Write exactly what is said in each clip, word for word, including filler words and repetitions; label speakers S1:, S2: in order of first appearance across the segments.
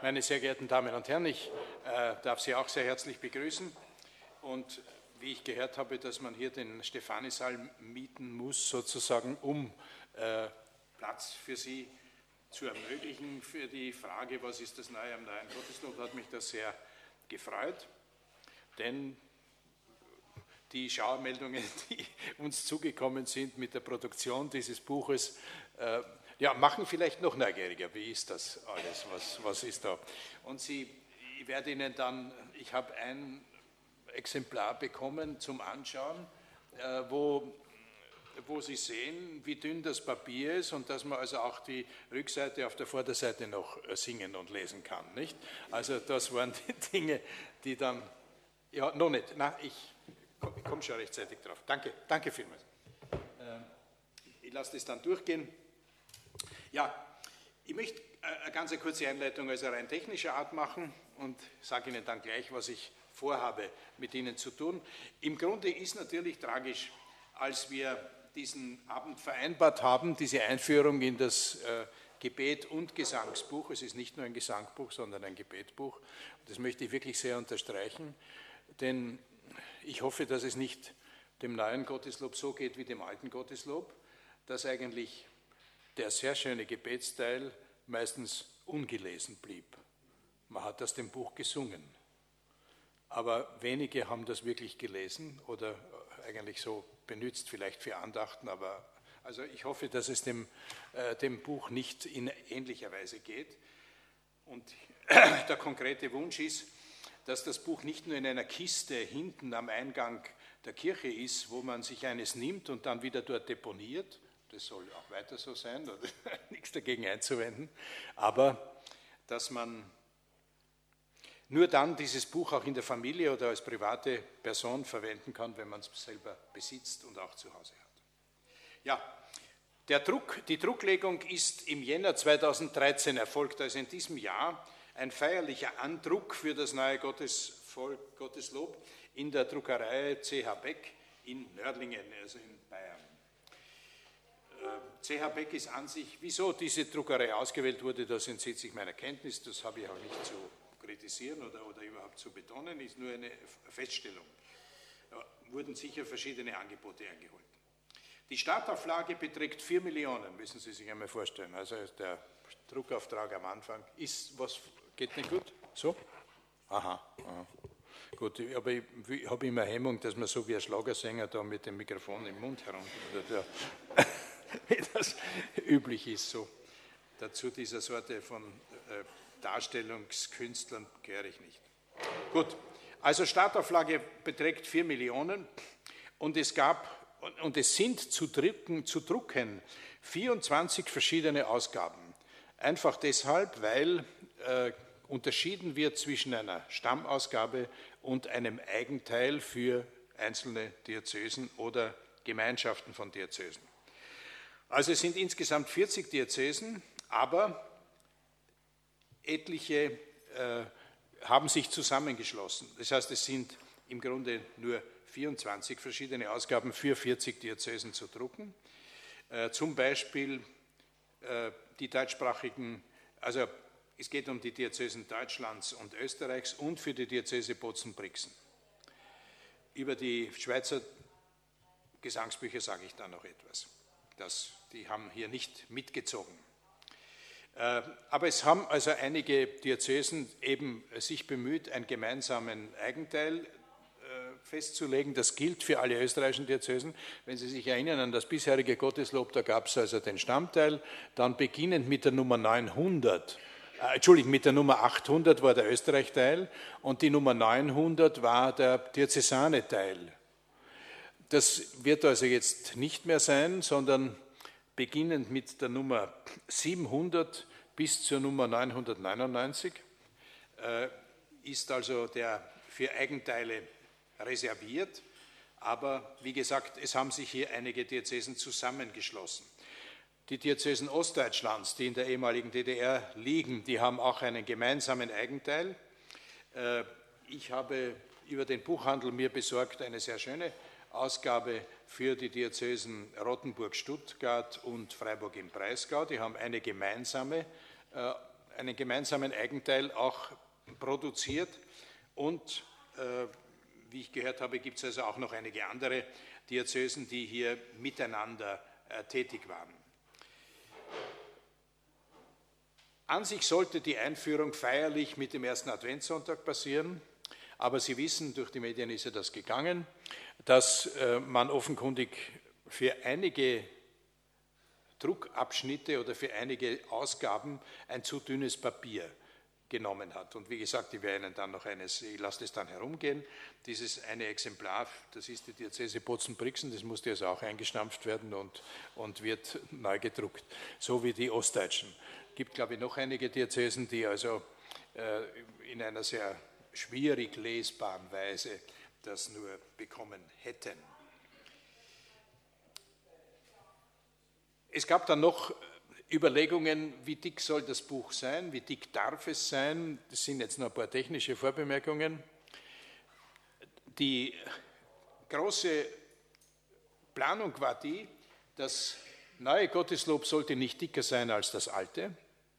S1: Meine sehr geehrten Damen und Herren, ich äh, darf Sie auch sehr herzlich begrüßen. Und wie ich gehört habe, dass man hier den Stephanissaal mieten muss, sozusagen, um äh, Platz für Sie zu ermöglichen für die Frage, was ist das Neue am neuen Gotteslob, hat mich das sehr gefreut, denn die Schauermeldungen, die uns zugekommen sind mit der Produktion dieses Buches, äh, ja, machen vielleicht noch neugieriger. Wie ist das alles? Was, was ist da? Und Sie, ich werde Ihnen dann, ich habe ein Exemplar bekommen zum Anschauen, äh, wo, wo Sie sehen, wie dünn das Papier ist und dass man also auch die Rückseite auf der Vorderseite noch singen und lesen kann, nicht? Also das waren die Dinge, die dann, ja, noch nicht, na, ich Ich komme schon rechtzeitig drauf. Danke, danke vielmals. Ich lasse das dann durchgehen. Ja, ich möchte eine ganz kurze Einleitung also rein technischer Art machen und sage Ihnen dann gleich, was ich vorhabe, mit Ihnen zu tun. Im Grunde ist natürlich tragisch, als wir diesen Abend vereinbart haben, diese Einführung in das äh, Gebet- und Gesangsbuch. Es ist nicht nur ein Gesangbuch, sondern ein Gebetbuch. Das möchte ich wirklich sehr unterstreichen, denn ich hoffe, dass es nicht dem neuen Gotteslob so geht wie dem alten Gotteslob, dass eigentlich der sehr schöne Gebetsteil meistens ungelesen blieb. Man hat aus dem Buch gesungen, aber wenige haben das wirklich gelesen oder eigentlich so benutzt, vielleicht für Andachten, aber also ich hoffe, dass es dem, äh, dem Buch nicht in ähnlicher Weise geht. Und der konkrete Wunsch ist, dass das Buch nicht nur in einer Kiste hinten am Eingang der Kirche ist, wo man sich eines nimmt und dann wieder dort deponiert, das soll auch weiter so sein, da nichts dagegen einzuwenden, aber dass man nur dann dieses Buch auch in der Familie oder als private Person verwenden kann, wenn man es selber besitzt und auch zu Hause hat. Ja, der Druck, die Drucklegung ist im Jänner zweitausenddreizehn erfolgt, also in diesem Jahr, ein feierlicher Andruck für das neue Gottesvolk, Gotteslob in der Druckerei C H Beck in Nördlingen, also in Bayern. C H Beck ist an sich, wieso diese Druckerei ausgewählt wurde, das entzieht sich meiner Kenntnis, das habe ich auch nicht zu kritisieren oder, oder überhaupt zu betonen, ist nur eine Feststellung. Da wurden sicher verschiedene Angebote eingeholt. Die Startauflage beträgt vier Millionen, müssen Sie sich einmal vorstellen. Also der Druckauftrag am Anfang ist, was geht nicht gut? So? Aha, aha. Gut, aber ich, ich habe immer Hemmung, dass man so wie ein Schlagersänger da mit dem Mikrofon im Mund herum, wie das üblich ist. So. Dazu dieser Sorte von äh, Darstellungskünstlern gehöre ich nicht. Gut, also Startauflage beträgt vier Millionen und es gab und es sind zu drucken, zu drucken vierundzwanzig verschiedene Ausgaben. Einfach deshalb, weil äh, unterschieden wird zwischen einer Stammausgabe und einem Eigenteil für einzelne Diözesen oder Gemeinschaften von Diözesen. Also es sind insgesamt vierzig Diözesen, aber etliche äh, haben sich zusammengeschlossen. Das heißt, es sind im Grunde nur vierundzwanzig verschiedene Ausgaben für vierzig Diözesen zu drucken. Äh, zum Beispiel äh, die deutschsprachigen, also es geht um die Diözesen Deutschlands und Österreichs und für die Diözese Bozen-Brixen. Über die Schweizer Gesangsbücher sage ich da noch etwas. Das, die haben hier nicht mitgezogen. Äh, aber es haben also einige Diözesen eben sich bemüht, einen gemeinsamen Eigenteil festzulegen. Das gilt für alle österreichischen Diözesen. Wenn Sie sich erinnern an das bisherige Gotteslob, da gab es also den Stammteil, dann beginnend mit der Nummer neunhundert, äh, Entschuldigung, mit der Nummer achthundert war der Österreich-Teil und die Nummer neunhundert war der diözesane Teil. Das wird also jetzt nicht mehr sein, sondern beginnend mit der Nummer siebenhundert bis zur Nummer neunhundertneunundneunzig äh, ist also der für Eigenteile reserviert, aber wie gesagt, es haben sich hier einige Diözesen zusammengeschlossen. Die Diözesen Ostdeutschlands, die in der ehemaligen D D R liegen, die haben auch einen gemeinsamen Eigenteil. Ich habe über den Buchhandel mir besorgt eine sehr schöne Ausgabe für die Diözesen Rottenburg, Stuttgart und Freiburg im Breisgau. Die haben eine gemeinsame einen gemeinsamen Eigenteil auch produziert und äh, wie ich gehört habe, gibt es also auch noch einige andere Diözesen, die hier miteinander äh, tätig waren. An sich sollte die Einführung feierlich mit dem ersten Adventssonntag passieren, aber Sie wissen, durch die Medien ist ja das gegangen, dass äh, man offenkundig für einige Druckabschnitte oder für einige Ausgaben ein zu dünnes Papier genommen hat. Und wie gesagt, ich werde Ihnen dann noch eines, ich lasse das dann herumgehen, dieses eine Exemplar, das ist die Diözese Bozen-Brixen, das musste also auch eingestampft werden und, und wird neu gedruckt, so wie die Ostdeutschen. Es gibt, glaube ich, noch einige Diözesen, die also äh, in einer sehr schwierig lesbaren Weise das nur bekommen hätten. Es gab dann noch Überlegungen, wie dick soll das Buch sein, wie dick darf es sein. Das sind jetzt noch ein paar technische Vorbemerkungen. Die große Planung war die, das neue Gotteslob sollte nicht dicker sein als das alte.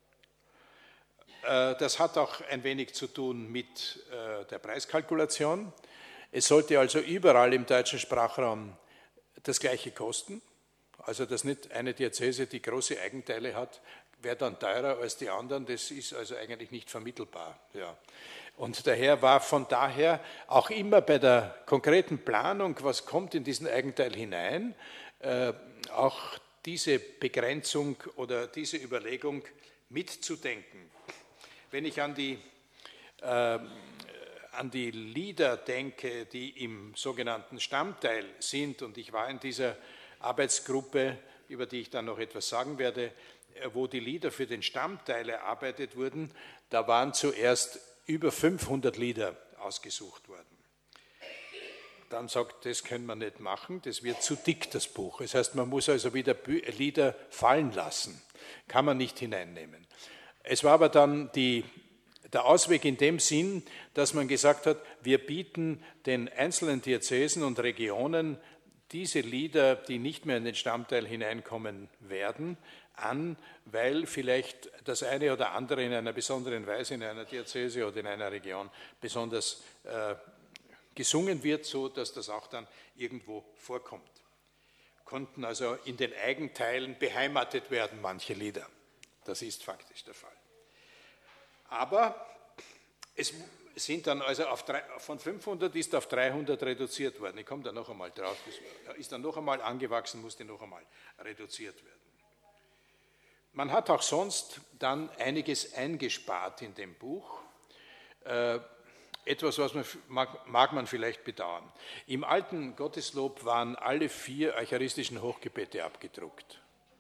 S1: Das hat auch ein wenig zu tun mit der Preiskalkulation. Es sollte also überall im deutschen Sprachraum das Gleiche kosten. Also dass nicht eine Diözese, die große Eigenteile hat, wäre dann teurer als die anderen, das ist also eigentlich nicht vermittelbar. Ja. Und daher war von daher auch immer bei der konkreten Planung, was kommt in diesen Eigenteil hinein, äh, auch diese Begrenzung oder diese Überlegung mitzudenken. Wenn ich an die, äh, an die Lieder denke, die im sogenannten Stammteil sind, und ich war in dieser Arbeitsgruppe, über die ich dann noch etwas sagen werde, wo die Lieder für den Stammteil erarbeitet wurden, da waren zuerst über fünfhundert Lieder ausgesucht worden. Dann sagt, das können wir nicht machen, das wird zu dick, das Buch. Das heißt, man muss also wieder Lieder fallen lassen, kann man nicht hineinnehmen. Es war aber dann die, der Ausweg in dem Sinn, dass man gesagt hat, wir bieten den einzelnen Diözesen und Regionen diese Lieder, die nicht mehr in den Stammteil hineinkommen werden, an, weil vielleicht das eine oder andere in einer besonderen Weise in einer Diözese oder in einer Region besonders äh, gesungen wird, so dass das auch dann irgendwo vorkommt. Konnten also in den Eigenteilen beheimatet werden, manche Lieder. Das ist faktisch der Fall. Aber es sind dann also auf drei, von fünfhundert ist auf dreihundert reduziert worden. Ich komme da noch einmal drauf. Das ist dann noch einmal angewachsen, musste noch einmal reduziert werden. Man hat auch sonst dann einiges eingespart in dem Buch. Äh, etwas, was man, mag, mag man vielleicht bedauern. Im alten Gotteslob waren alle vier eucharistischen Hochgebete abgedruckt.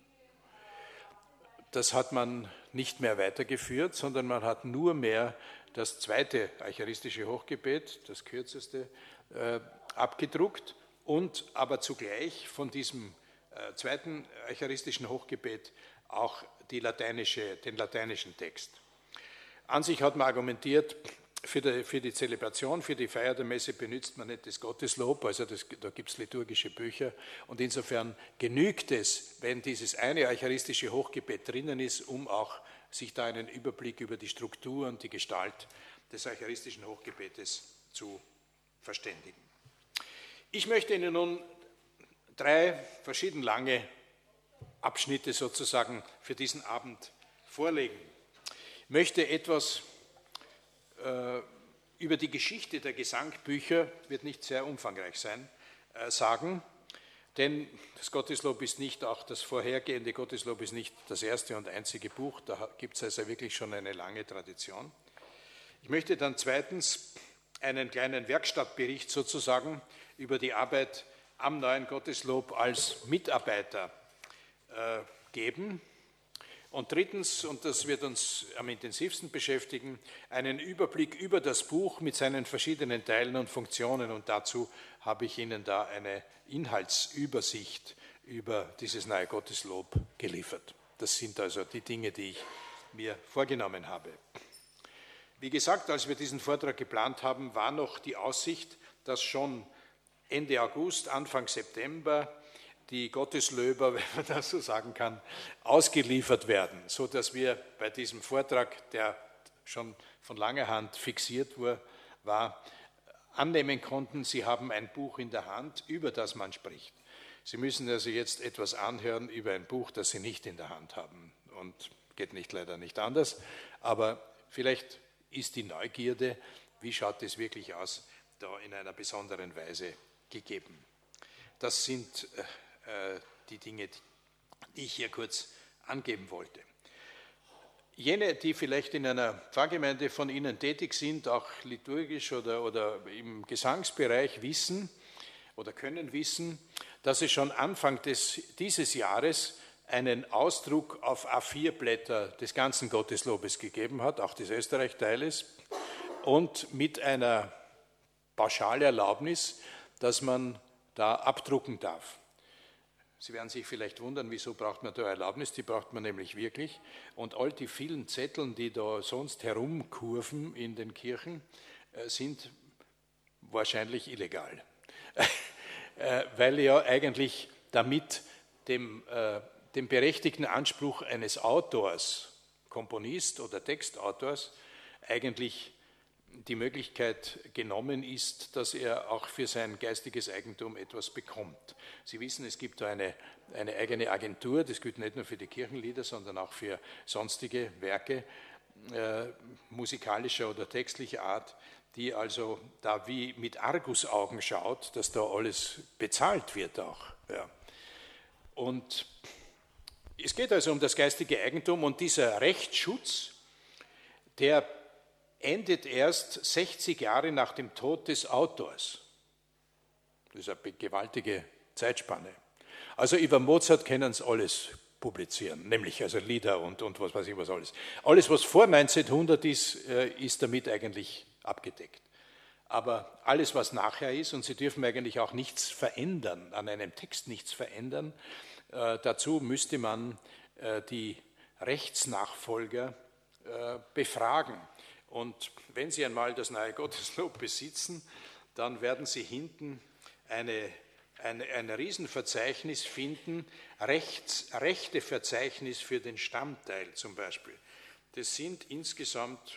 S1: Das hat man nicht mehr weitergeführt, sondern man hat nur mehr das zweite eucharistische Hochgebet, das kürzeste, äh, abgedruckt und aber zugleich von diesem äh, zweiten eucharistischen Hochgebet auch die lateinische, den lateinischen Text. An sich hat man argumentiert, für die, für die Zelebration, für die Feier der Messe benutzt man nicht das Gotteslob, also das, da gibt es liturgische Bücher und insofern genügt es, wenn dieses eine eucharistische Hochgebet drinnen ist, um auch sich da einen Überblick über die Struktur und die Gestalt des eucharistischen Hochgebetes zu verständigen. Ich möchte Ihnen nun drei verschieden lange Abschnitte sozusagen für diesen Abend vorlegen. Ich möchte etwas äh, über die Geschichte der Gesangbücher, wird nicht sehr umfangreich sein, äh, sagen, denn das Gotteslob ist nicht, auch das vorhergehende Gotteslob ist nicht das erste und einzige Buch, da gibt es also wirklich schon eine lange Tradition. Ich möchte dann zweitens einen kleinen Werkstattbericht sozusagen über die Arbeit am neuen Gotteslob als Mitarbeiter äh, geben. Und drittens, und das wird uns am intensivsten beschäftigen, einen Überblick über das Buch mit seinen verschiedenen Teilen und Funktionen. Und dazu habe ich Ihnen da eine Inhaltsübersicht über dieses neue Gotteslob geliefert. Das sind also die Dinge, die ich mir vorgenommen habe. Wie gesagt, als wir diesen Vortrag geplant haben, war noch die Aussicht, dass schon Ende August, Anfang September die Gotteslöber, wenn man das so sagen kann, ausgeliefert werden, sodass wir bei diesem Vortrag, der schon von langer Hand fixiert war, annehmen konnten, Sie haben ein Buch in der Hand, über das man spricht. Sie müssen also jetzt etwas anhören über ein Buch, das Sie nicht in der Hand haben, und geht nicht leider nicht anders, aber vielleicht ist die Neugierde, wie schaut es wirklich aus, da in einer besonderen Weise gegeben. Das sind äh, die Dinge, die ich hier kurz angeben wollte. Jene, die vielleicht in einer Pfarrgemeinde von Ihnen tätig sind, auch liturgisch oder, oder im Gesangsbereich, wissen oder können wissen, dass es schon Anfang des, dieses Jahres einen Ausdruck auf A vier Blätter des ganzen Gotteslobes gegeben hat, auch des Österreich-Teiles, und mit einer Pauschalerlaubnis, dass man da abdrucken darf. Sie werden sich vielleicht wundern, wieso braucht man da Erlaubnis? Die braucht man nämlich wirklich. Und all die vielen Zetteln, die da sonst herumkurven in den Kirchen, sind wahrscheinlich illegal. Weil ja eigentlich damit dem, dem berechtigten Anspruch eines Autors, Komponist oder Textautors, eigentlich die Möglichkeit genommen ist, dass er auch für sein geistiges Eigentum etwas bekommt. Sie wissen, es gibt da eine, eine eigene Agentur, das gilt nicht nur für die Kirchenlieder, sondern auch für sonstige Werke äh, musikalischer oder textlicher Art, die also da wie mit Argusaugen schaut, dass da alles bezahlt wird auch. Ja. Und es geht also um das geistige Eigentum, und dieser Rechtsschutz, der endet erst sechzig Jahre nach dem Tod des Autors. Das ist eine gewaltige Zeitspanne. Also über Mozart können sie alles publizieren, nämlich also Lieder und, und was weiß ich was alles. Alles, was vor neunzehnhundert ist, ist damit eigentlich abgedeckt. Aber alles, was nachher ist, und Sie dürfen eigentlich auch nichts verändern, an einem Text nichts verändern, äh, dazu müsste man äh, die Rechtsnachfolger äh, befragen. Und wenn Sie einmal das neue Gotteslob besitzen, dann werden Sie hinten eine, eine, ein Riesenverzeichnis finden, Rechts, Rechteverzeichnis für den Stammteil zum Beispiel. Das sind insgesamt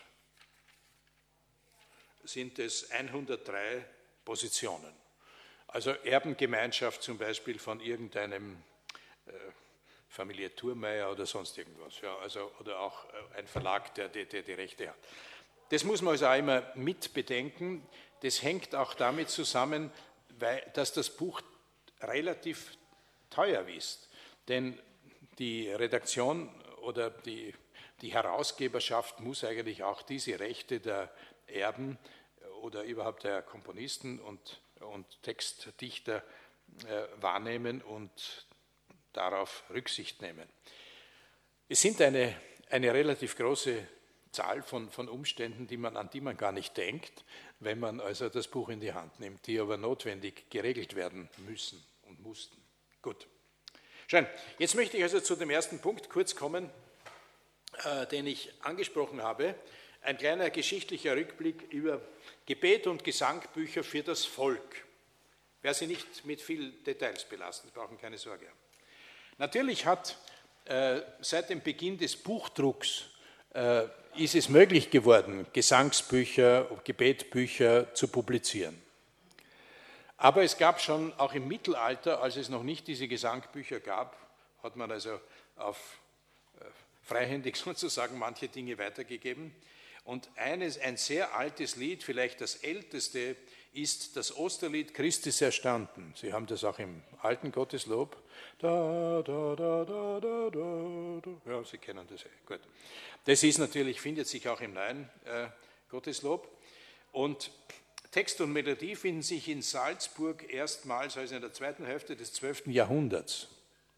S1: sind es hundertdrei Positionen. Also Erbengemeinschaft zum Beispiel von irgendeinem äh, Familie Thurmeier oder sonst irgendwas, ja, also, oder auch ein Verlag, der die, der die Rechte hat. Das muss man also auch immer mit bedenken. Das hängt auch damit zusammen, weil, dass das Buch relativ teuer ist. Denn die Redaktion oder die, die Herausgeberschaft muss eigentlich auch diese Rechte der Erben oder überhaupt der Komponisten und, und Textdichter äh, wahrnehmen und darauf Rücksicht nehmen. Es sind eine, eine relativ große Zahl von, von Umständen, die man, an die man gar nicht denkt, wenn man also das Buch in die Hand nimmt, die aber notwendig geregelt werden müssen und mussten. Gut. Schön. Jetzt möchte ich also zu dem ersten Punkt kurz kommen, äh, den ich angesprochen habe. Ein kleiner geschichtlicher Rückblick über Gebet und Gesangbücher für das Volk. Wer Sie nicht mit viel Details belasten, brauchen keine Sorge haben. Natürlich hat äh, seit dem Beginn des Buchdrucks äh, ist es möglich geworden, Gesangsbücher, Gebetbücher zu publizieren. Aber es gab schon auch im Mittelalter, als es noch nicht diese Gesangbücher gab, hat man also auf äh, freihändig sozusagen manche Dinge weitergegeben. Und eines, ein sehr altes Lied, vielleicht das älteste, ist das Osterlied Christ ist erstanden. Sie haben das auch im alten Gotteslob. Da, da, da, da, da, da, da. Ja, Sie kennen das. Gut. Das ist natürlich, findet sich auch im neuen äh, Gotteslob. Und Text und Melodie finden sich in Salzburg erstmals, also in der zweiten Hälfte des zwölften Jahrhunderts.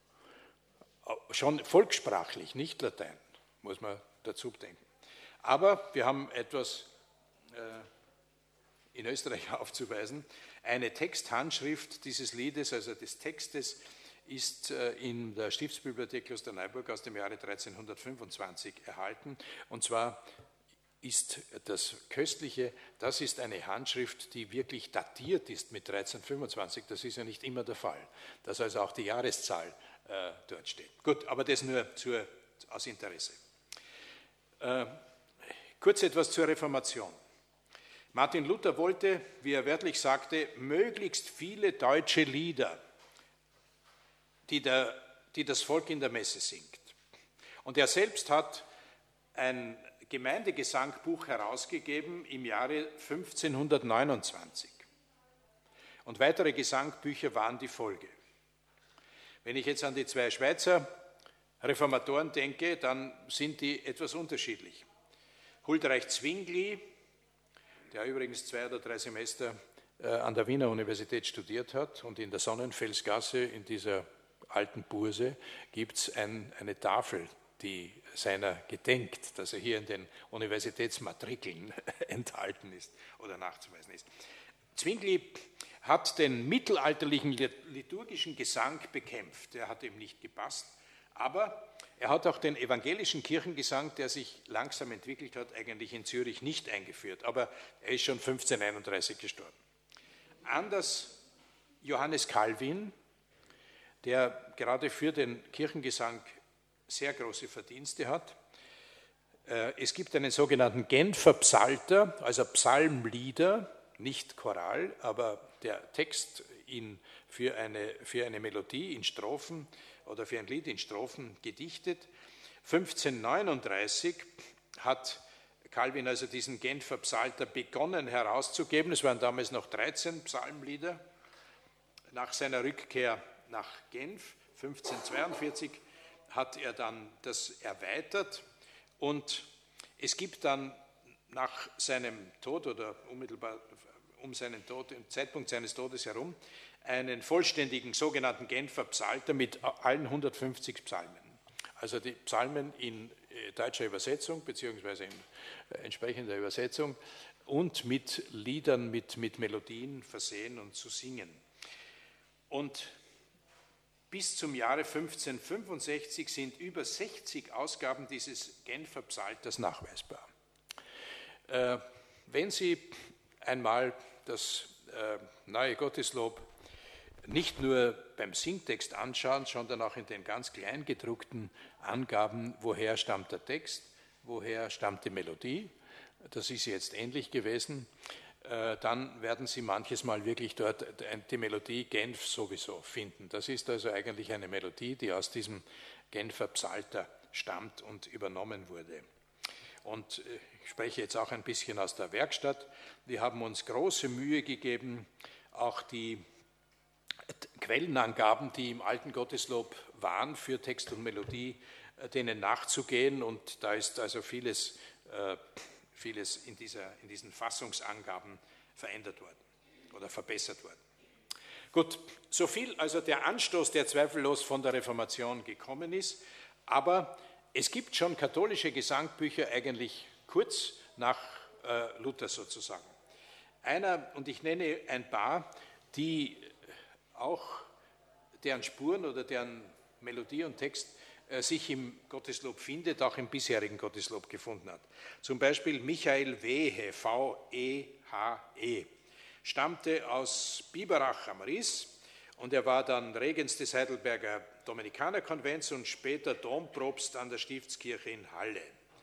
S1: Schon volkssprachlich, nicht Latein, muss man dazu denken. Aber wir haben etwas äh, in Österreich aufzuweisen. Eine Texthandschrift dieses Liedes, also des Textes, ist äh, in der Stiftsbibliothek Klosterneuburg aus dem Jahre dreizehnhundertfünfundzwanzig erhalten. Und zwar ist das Köstliche, das ist eine Handschrift, die wirklich datiert ist mit dreizehnhundertfünfundzwanzig. Das ist ja nicht immer der Fall, dass also auch die Jahreszahl äh, dort steht. Gut, aber das nur zur, aus Interesse. Äh, kurz etwas zur Reformation. Martin Luther wollte, wie er wörtlich sagte, möglichst viele deutsche Lieder, die, der, die das Volk in der Messe singt. Und er selbst hat ein Gemeindegesangbuch herausgegeben im Jahre fünfzehnhundertneunundzwanzig. Und weitere Gesangbücher waren die Folge. Wenn ich jetzt an die zwei Schweizer Reformatoren denke, dann sind die etwas unterschiedlich. Huldreich Zwingli, der übrigens zwei oder drei Semester an der Wiener Universität studiert hat, und in der Sonnenfelsgasse, in dieser alten Burse, gibt es ein, eine Tafel, die seiner gedenkt, dass er hier in den Universitätsmatrikeln enthalten ist oder nachzuweisen ist. Zwingli hat den mittelalterlichen liturgischen Gesang bekämpft, der hat ihm nicht gepasst, aber er hat auch den evangelischen Kirchengesang, der sich langsam entwickelt hat, eigentlich in Zürich nicht eingeführt, aber er ist schon fünfzehnhunderteinunddreißig gestorben. Anders Johannes Calvin, der gerade für den Kirchengesang sehr große Verdienste hat. Es gibt einen sogenannten Genfer Psalter, also Psalmlieder, nicht Choral, aber der Text in, für, eine, für eine Melodie in Strophen oder für ein Lied in Strophen gedichtet. fünfzehnhundertneununddreißig hat Calvin also diesen Genfer Psalter begonnen herauszugeben. Es waren damals noch dreizehn Psalmlieder. Nach seiner Rückkehr nach Genf, fünfzehnhundertzweiundvierzig, hat er dann das erweitert, und es gibt dann nach seinem Tod oder unmittelbar um seinen Tod, im Zeitpunkt seines Todes herum, einen vollständigen sogenannten Genfer Psalter mit allen hundertfünfzig Psalmen. Also die Psalmen in deutscher Übersetzung beziehungsweise in entsprechender Übersetzung und mit Liedern, mit, mit Melodien versehen und zu singen. Und bis zum Jahre fünfzehnhundertfünfundsechzig sind über sechzig Ausgaben dieses Genfer Psalters nachweisbar. Äh, wenn Sie einmal das äh, neue Gotteslob nicht nur beim Singtext anschauen, sondern auch in den ganz klein gedruckten Angaben, woher stammt der Text, woher stammt die Melodie, das ist jetzt ähnlich gewesen, dann werden Sie manches Mal wirklich dort die Melodie Genf sowieso finden. Das ist also eigentlich eine Melodie, die aus diesem Genfer Psalter stammt und übernommen wurde. Und ich spreche jetzt auch ein bisschen aus der Werkstatt. Wir haben uns große Mühe gegeben, auch die Quellenangaben, die im alten Gotteslob waren für Text und Melodie, denen nachzugehen, und da ist also vieles äh, vieles in, dieser, in diesen Fassungsangaben verändert worden oder verbessert worden. Gut, so viel also der Anstoß, der zweifellos von der Reformation gekommen ist, aber es gibt schon katholische Gesangbücher eigentlich kurz nach äh, Luther sozusagen. Einer, und ich nenne ein paar, die auch deren Spuren oder deren Melodie und Text sich im Gotteslob findet, auch im bisherigen Gotteslob gefunden hat. Zum Beispiel Michael Wehe, V E H E, stammte aus Biberach am Ris, und er war dann Regens des Heidelberger Dominikanerkonvents und später Dompropst an der Stiftskirche in Halle.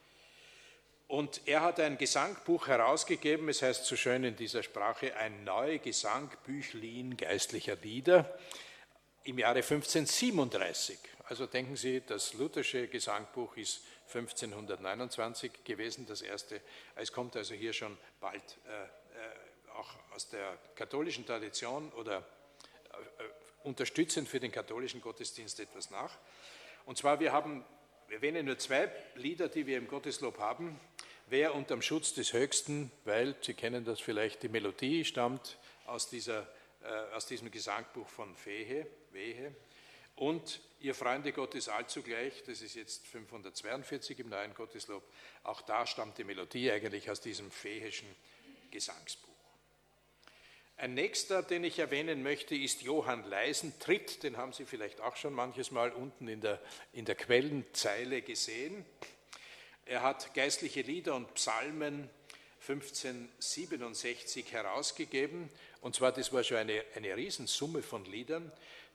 S1: Und er hat ein Gesangbuch herausgegeben, es heißt so schön in dieser Sprache, ein Neugesangbüchlin geistlicher Lieder, im Jahre fünfzehnhundertsiebenunddreißig. Also denken Sie, das luthersche Gesangbuch ist fünfzehnhundertneunundzwanzig gewesen, das erste. Es kommt also hier schon bald äh, auch aus der katholischen Tradition oder äh, unterstützend für den katholischen Gottesdienst etwas nach. Und zwar, wir haben, wir erwähnen nur zwei Lieder, die wir im Gotteslob haben. Wer unterm Schutz des Höchsten, weil, Sie kennen das vielleicht, die Melodie stammt aus, dieser, äh, aus diesem Gesangbuch von Wehe, Wehe. Und Ihr Freunde Gottes allzugleich, das ist jetzt fünfhundertzweiundvierzig im neuen Gotteslob, auch da stammt die Melodie eigentlich aus diesem fehischen Gesangsbuch. Ein nächster, den ich erwähnen möchte, ist Johann Leisentritt, den haben Sie vielleicht auch schon manches Mal unten in der, in der Quellenzeile gesehen. Er hat geistliche Lieder und Psalmen fünfzehnhundertsiebenundsechzig herausgegeben, und zwar, das war schon eine, eine Riesensumme von Liedern,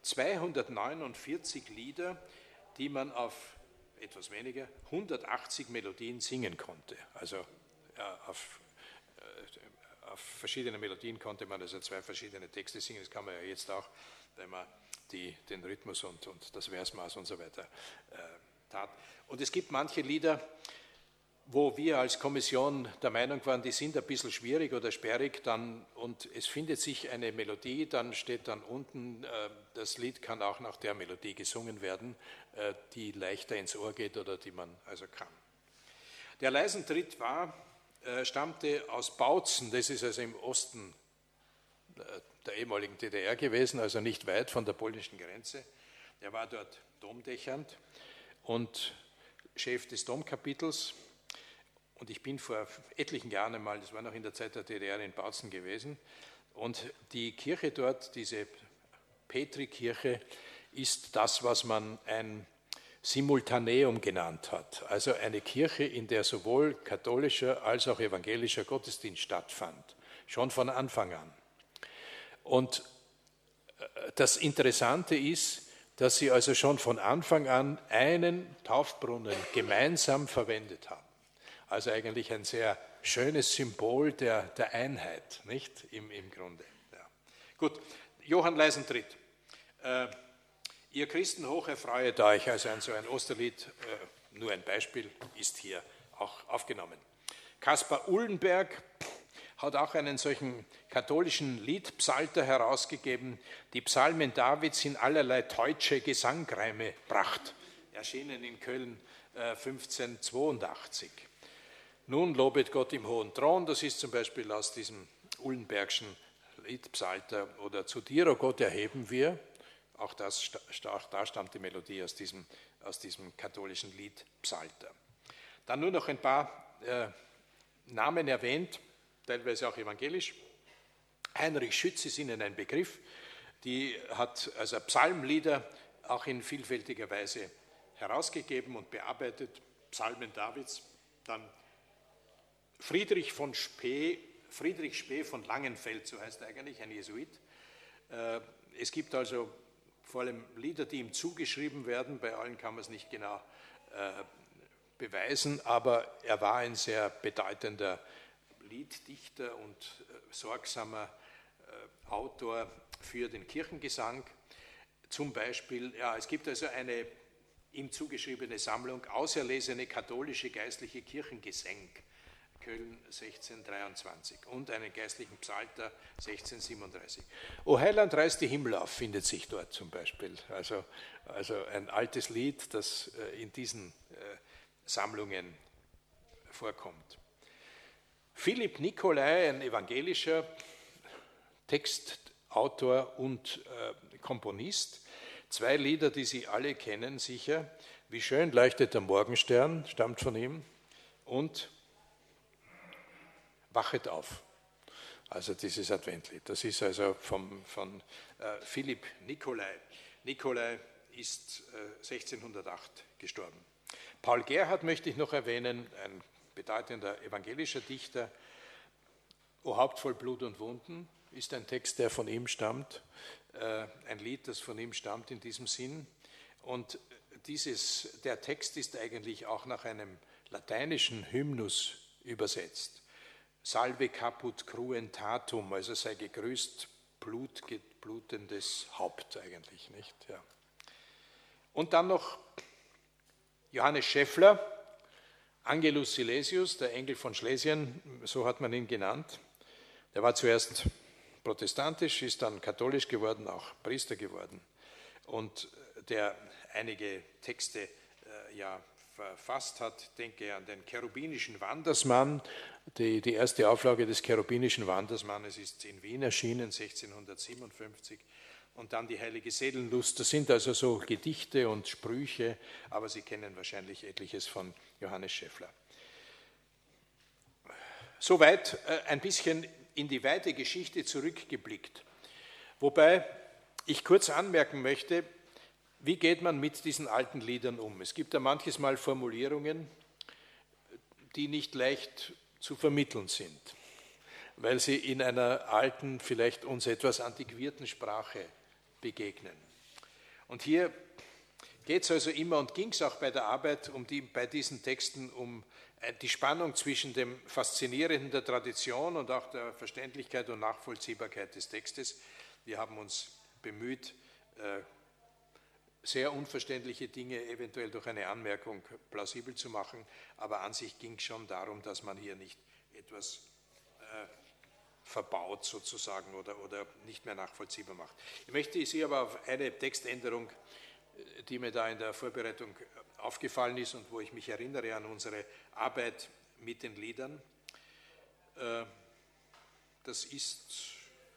S1: zweihundertneunundvierzig Lieder, die man auf etwas weniger hundertachtzig Melodien singen konnte. Also ja, auf, äh, auf verschiedene Melodien konnte man also zwei verschiedene Texte singen, das kann man ja jetzt auch, wenn man die, den Rhythmus und, und das Versmaß und so weiter äh, tat. Und es gibt manche Lieder, wo wir als Kommission der Meinung waren, die sind ein bisschen schwierig oder sperrig, dann, und es findet sich eine Melodie, dann steht dann unten, äh, das Lied kann auch nach der Melodie gesungen werden, äh, die leichter ins Ohr geht oder die man also kann. Der Leisentritt war, äh, stammte aus Bautzen, das ist also im Osten äh, der ehemaligen D D R gewesen, also nicht weit von der polnischen Grenze. Er war dort domdächernd und Chef des Domkapitels. Und ich bin vor etlichen Jahren einmal, das war noch in der Zeit der D D R, in Bautzen gewesen. Und die Kirche dort, diese Petrikirche, ist das, was man ein Simultaneum genannt hat. Also eine Kirche, in der sowohl katholischer als auch evangelischer Gottesdienst stattfand. Schon von Anfang an. Und das Interessante ist, dass sie also schon von Anfang an einen Taufbrunnen gemeinsam verwendet haben. Also eigentlich ein sehr schönes Symbol der, der Einheit, nicht? Im, im Grunde. Ja. Gut, Johann Leisentritt. Äh, ihr Christen hoch erfreuet euch, also ein, so ein Osterlied, äh, nur ein Beispiel, ist hier auch aufgenommen. Kaspar Uhlenberg hat auch einen solchen katholischen Liedpsalter herausgegeben, die Psalmen Davids in allerlei deutsche Gesangreime bracht, erschienen in Köln äh, fünfzehnhundertzweiundachtzig. Nun lobet Gott im hohen Thron, das ist zum Beispiel aus diesem Uhlenbergschen Liedpsalter, oder zu dir, o Gott, erheben wir, auch, das, auch da stammt die Melodie aus diesem, aus diesem katholischen Liedpsalter. Dann nur noch ein paar äh, Namen erwähnt, teilweise auch evangelisch. Heinrich Schütz ist Ihnen ein Begriff, die hat also Psalmlieder auch in vielfältiger Weise herausgegeben und bearbeitet, Psalmen Davids, dann Friedrich von Spee, Friedrich Spee von Langenfeld, so heißt er eigentlich, ein Jesuit. Es gibt also vor allem Lieder, die ihm zugeschrieben werden, bei allen kann man es nicht genau beweisen, aber er war ein sehr bedeutender Lieddichter und sorgsamer Autor für den Kirchengesang. Zum Beispiel, ja, es gibt also eine ihm zugeschriebene Sammlung, auserlesene katholische geistliche Kirchengesänge, Köln sechzehnhundertdreiundzwanzig, und einen geistlichen Psalter sechzehnhundertsiebenunddreißig. O Heiland, reiß die Himmel auf, findet sich dort zum Beispiel. Also, also ein altes Lied, das in diesen äh, Sammlungen vorkommt. Philipp Nicolai, ein evangelischer Textautor und äh, Komponist, zwei Lieder, die Sie alle kennen, sicher. Wie schön leuchtet der Morgenstern, stammt von ihm, und Wachet auf. Also dieses Adventlied. Das ist also vom, von äh, Philipp Nicolai. Nicolai ist äh, sechzehnhundertacht gestorben. Paul Gerhardt möchte ich noch erwähnen, ein bedeutender evangelischer Dichter. O Haupt voll Blut und Wunden ist ein Text, der von ihm stammt, äh, ein Lied, das von ihm stammt in diesem Sinn. Und dieses, der Text ist eigentlich auch nach einem lateinischen Hymnus übersetzt. Salve caput cruentatum, also sei gegrüßt, Blut, blutendes Haupt eigentlich, nicht? Ja. Und dann noch Johannes Scheffler, Angelus Silesius, der Engel von Schlesien, so hat man ihn genannt. Der war zuerst protestantisch, ist dann katholisch geworden, auch Priester geworden, und der einige Texte äh, ja verfasst hat. Denke an den Cherubinischen Wandersmann. Die, die erste Auflage des Cherubinischen Wandersmannes ist in Wien erschienen, sechzehnhundertsiebenundfünfzig. Und dann die Heilige Seelenlust. Das sind also so Gedichte und Sprüche, aber Sie kennen wahrscheinlich etliches von Johannes Scheffler. Soweit äh, ein bisschen in die weite Geschichte zurückgeblickt. Wobei ich kurz anmerken möchte, wie geht man mit diesen alten Liedern um? Es gibt da manches Mal Formulierungen, die nicht leicht zu vermitteln sind, weil sie in einer alten, vielleicht uns etwas antiquierten Sprache begegnen. Und hier geht es also immer und ging es auch bei der Arbeit um die, bei diesen Texten um die Spannung zwischen dem Faszinierenden der Tradition und auch der Verständlichkeit und Nachvollziehbarkeit des Textes. Wir haben uns bemüht, sehr unverständliche Dinge eventuell durch eine Anmerkung plausibel zu machen, aber an sich ging es schon darum, dass man hier nicht etwas äh, verbaut sozusagen oder, oder nicht mehr nachvollziehbar macht. Ich möchte Sie aber auf eine Textänderung, die mir da in der Vorbereitung aufgefallen ist und wo ich mich erinnere an unsere Arbeit mit den Liedern. Äh, das ist,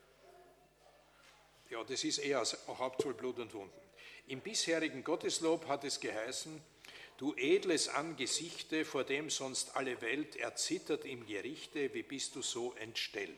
S1: ja, das ist eher aus Haupt voll Blut und Wunden. Im bisherigen Gotteslob hat es geheißen, du edles Angesichte, vor dem sonst alle Welt erzittert im Gerichte, wie bist du so entstellt?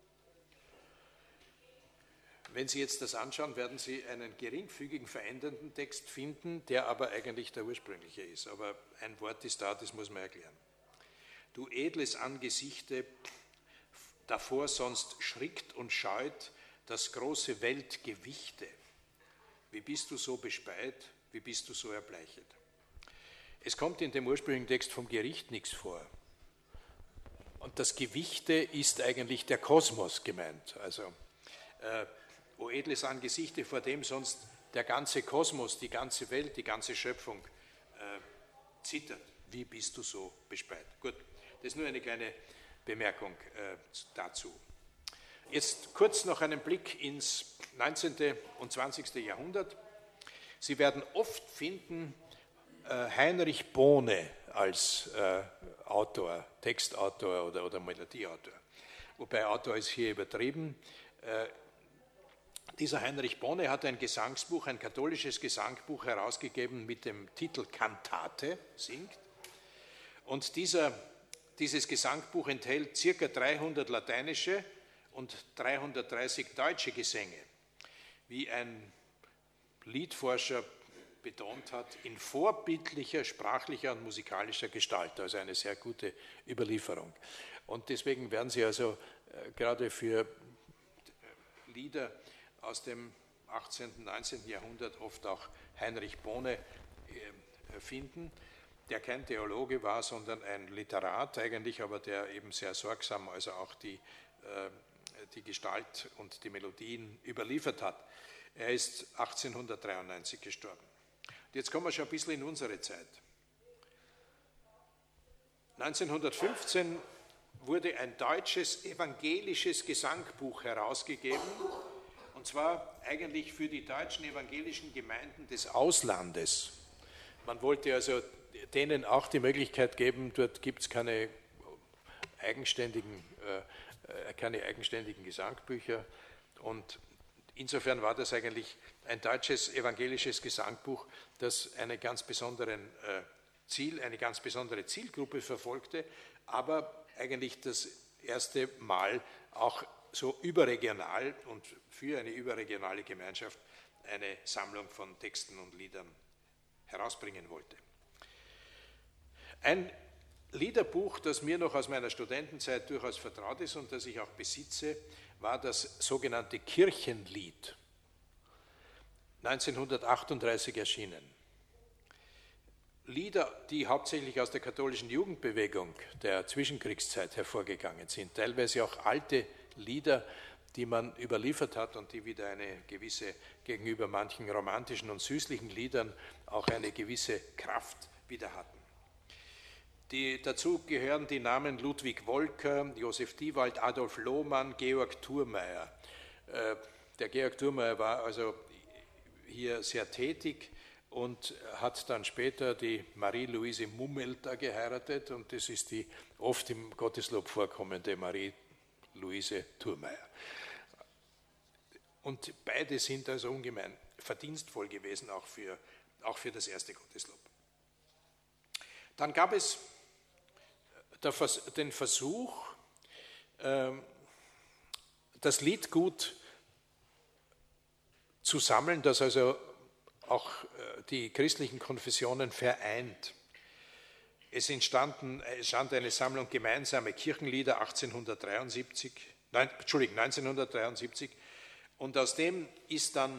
S1: Wenn Sie jetzt das anschauen, werden Sie einen geringfügigen verändernden Text finden, der aber eigentlich der ursprüngliche ist. Aber ein Wort ist da, das muss man erklären. Du edles Angesichte, davor sonst schrickt und scheut das große Weltgewichte. Wie bist du so bespeit, wie bist du so erbleichet? Es kommt in dem ursprünglichen Text vom Gericht nichts vor. Und das Gewichte ist eigentlich der Kosmos gemeint. Also, äh, o edles Angesichte, vor dem sonst der ganze Kosmos, die ganze Welt, die ganze Schöpfung äh, zittert. Wie bist du so bespeit? Gut, das ist nur eine kleine Bemerkung äh, dazu. Jetzt kurz noch einen Blick ins neunzehnten und zwanzigsten Jahrhundert. Sie werden oft finden äh, Heinrich Bohne als äh, Autor, Textautor oder, oder Melodieautor. Wobei Autor ist hier übertrieben. Äh, dieser Heinrich Bohne hat ein Gesangsbuch, ein katholisches Gesangbuch herausgegeben mit dem Titel Kantate, singt. Und dieser, dieses Gesangbuch enthält ca. dreihundert lateinische und dreihundertdreißig deutsche Gesänge, wie ein Liedforscher betont hat, in vorbildlicher sprachlicher und musikalischer Gestalt, also eine sehr gute Überlieferung. Und deswegen werden Sie also äh, gerade für Lieder aus dem achtzehnten, neunzehnten Jahrhundert oft auch Heinrich Bohne äh, finden, der kein Theologe war, sondern ein Literat eigentlich, aber der eben sehr sorgsam also auch die äh, die Gestalt und die Melodien überliefert hat. Er ist achtzehnhundertdreiundneunzig gestorben. Und jetzt kommen wir schon ein bisschen in unsere Zeit. neunzehnhundertfünfzehn wurde ein deutsches evangelisches Gesangbuch herausgegeben, und zwar eigentlich für die deutschen evangelischen Gemeinden des Auslandes. Man wollte also denen auch die Möglichkeit geben, dort gibt es keine eigenständigen äh, keine eigenständigen Gesangbücher, und insofern war das eigentlich ein deutsches evangelisches Gesangbuch, das eine ganz besonderen Ziel, eine ganz besondere Zielgruppe verfolgte, aber eigentlich das erste Mal auch so überregional und für eine überregionale Gemeinschaft eine Sammlung von Texten und Liedern herausbringen wollte. Ein Liederbuch, das mir noch aus meiner Studentenzeit durchaus vertraut ist und das ich auch besitze, war das sogenannte Kirchenlied, neunzehnhundertachtunddreißig erschienen. Lieder, die hauptsächlich aus der katholischen Jugendbewegung der Zwischenkriegszeit hervorgegangen sind, teilweise auch alte Lieder, die man überliefert hat und die wieder eine gewisse, gegenüber manchen romantischen und süßlichen Liedern, auch eine gewisse Kraft wieder hatten. Die, dazu gehören die Namen Ludwig Wolker, Josef Diewald, Adolf Lohmann, Georg Thurmaier. Äh, der Georg Thurmaier war also hier sehr tätig und hat dann später die Marie-Louise Mummelter geheiratet, und das ist die oft im Gotteslob vorkommende Marie-Louise Thurmaier. Und beide sind also ungemein verdienstvoll gewesen, auch für, auch für das erste Gotteslob. Dann gab es den Versuch, das Liedgut zu sammeln, das also auch die christlichen Konfessionen vereint. Es entstanden, entstand eine Sammlung gemeinsame Kirchenlieder achtzehnhundertdreiundsiebzig, nein, Entschuldigung, neunzehnhundertdreiundsiebzig, und aus dem ist dann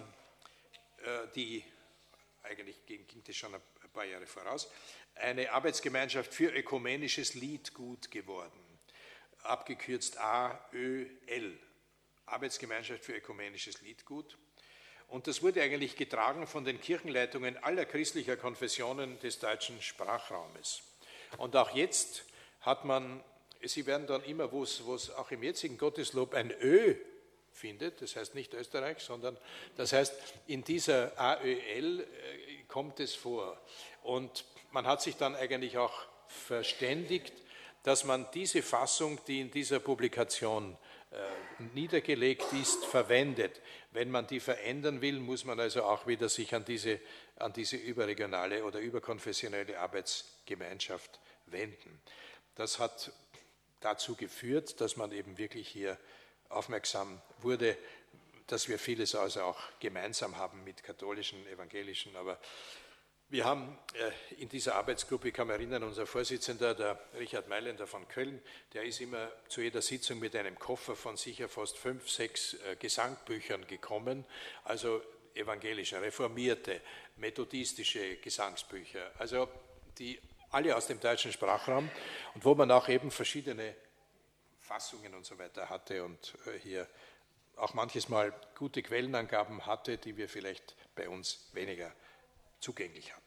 S1: äh, die, eigentlich ging, ging das schon ein paar Jahre voraus, eine Arbeitsgemeinschaft für ökumenisches Liedgut geworden, abgekürzt A Ö L, Arbeitsgemeinschaft für ökumenisches Liedgut. Und das wurde eigentlich getragen von den Kirchenleitungen aller christlicher Konfessionen des deutschen Sprachraumes. Und auch jetzt hat man, Sie werden dann immer, wo es, wo es auch im jetzigen Gotteslob ein Ö findet, das heißt nicht Österreich, sondern das heißt, in dieser A Ö L kommt es vor. Und man hat sich dann eigentlich auch verständigt, dass man diese Fassung, die in dieser Publikation äh, niedergelegt ist, verwendet. Wenn man die verändern will, muss man also auch wieder sich an diese, an diese überregionale oder überkonfessionelle Arbeitsgemeinschaft wenden. Das hat dazu geführt, dass man eben wirklich hier aufmerksam wurde, dass wir vieles also auch gemeinsam haben mit katholischen, evangelischen, aber wir haben in dieser Arbeitsgruppe, ich kann mich erinnern, unser Vorsitzender, der Richard Mailänder von Köln, der ist immer zu jeder Sitzung mit einem Koffer von sicher fast fünf, sechs Gesangbüchern gekommen, also evangelische, reformierte, methodistische Gesangsbücher, also die alle aus dem deutschen Sprachraum und wo man auch eben verschiedene Fassungen und so weiter hatte und hier auch manches Mal gute Quellenangaben hatte, die wir vielleicht bei uns weniger zugänglich hatten.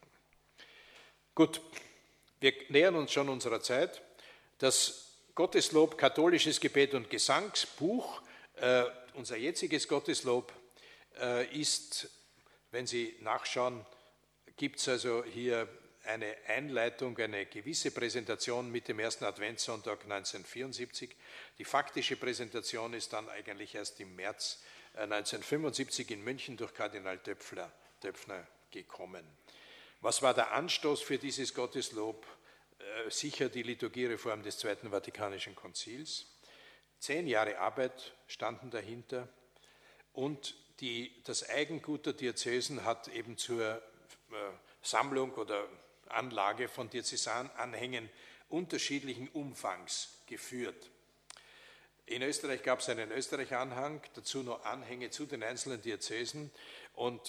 S1: Gut, wir nähern uns schon unserer Zeit. Das Gotteslob, katholisches Gebet und Gesangsbuch, äh, unser jetziges Gotteslob, äh, ist, wenn Sie nachschauen, gibt es also hier eine Einleitung, eine gewisse Präsentation mit dem ersten Adventssonntag neunzehnhundertvierundsiebzig. Die faktische Präsentation ist dann eigentlich erst im März neunzehnhundertfünfundsiebzig in München durch Kardinal Döpfner, Döpfner gekommen. Was war der Anstoß für dieses Gotteslob? Äh, sicher die Liturgiereform des Zweiten Vatikanischen Konzils. Zehn Jahre Arbeit standen dahinter und die, das Eigengut der Diözesen hat eben zur äh, Sammlung oder Anlage von Diözesananhängen unterschiedlichen Umfangs geführt. In Österreich gab es einen Österreich-Anhang, dazu noch Anhänge zu den einzelnen Diözesen und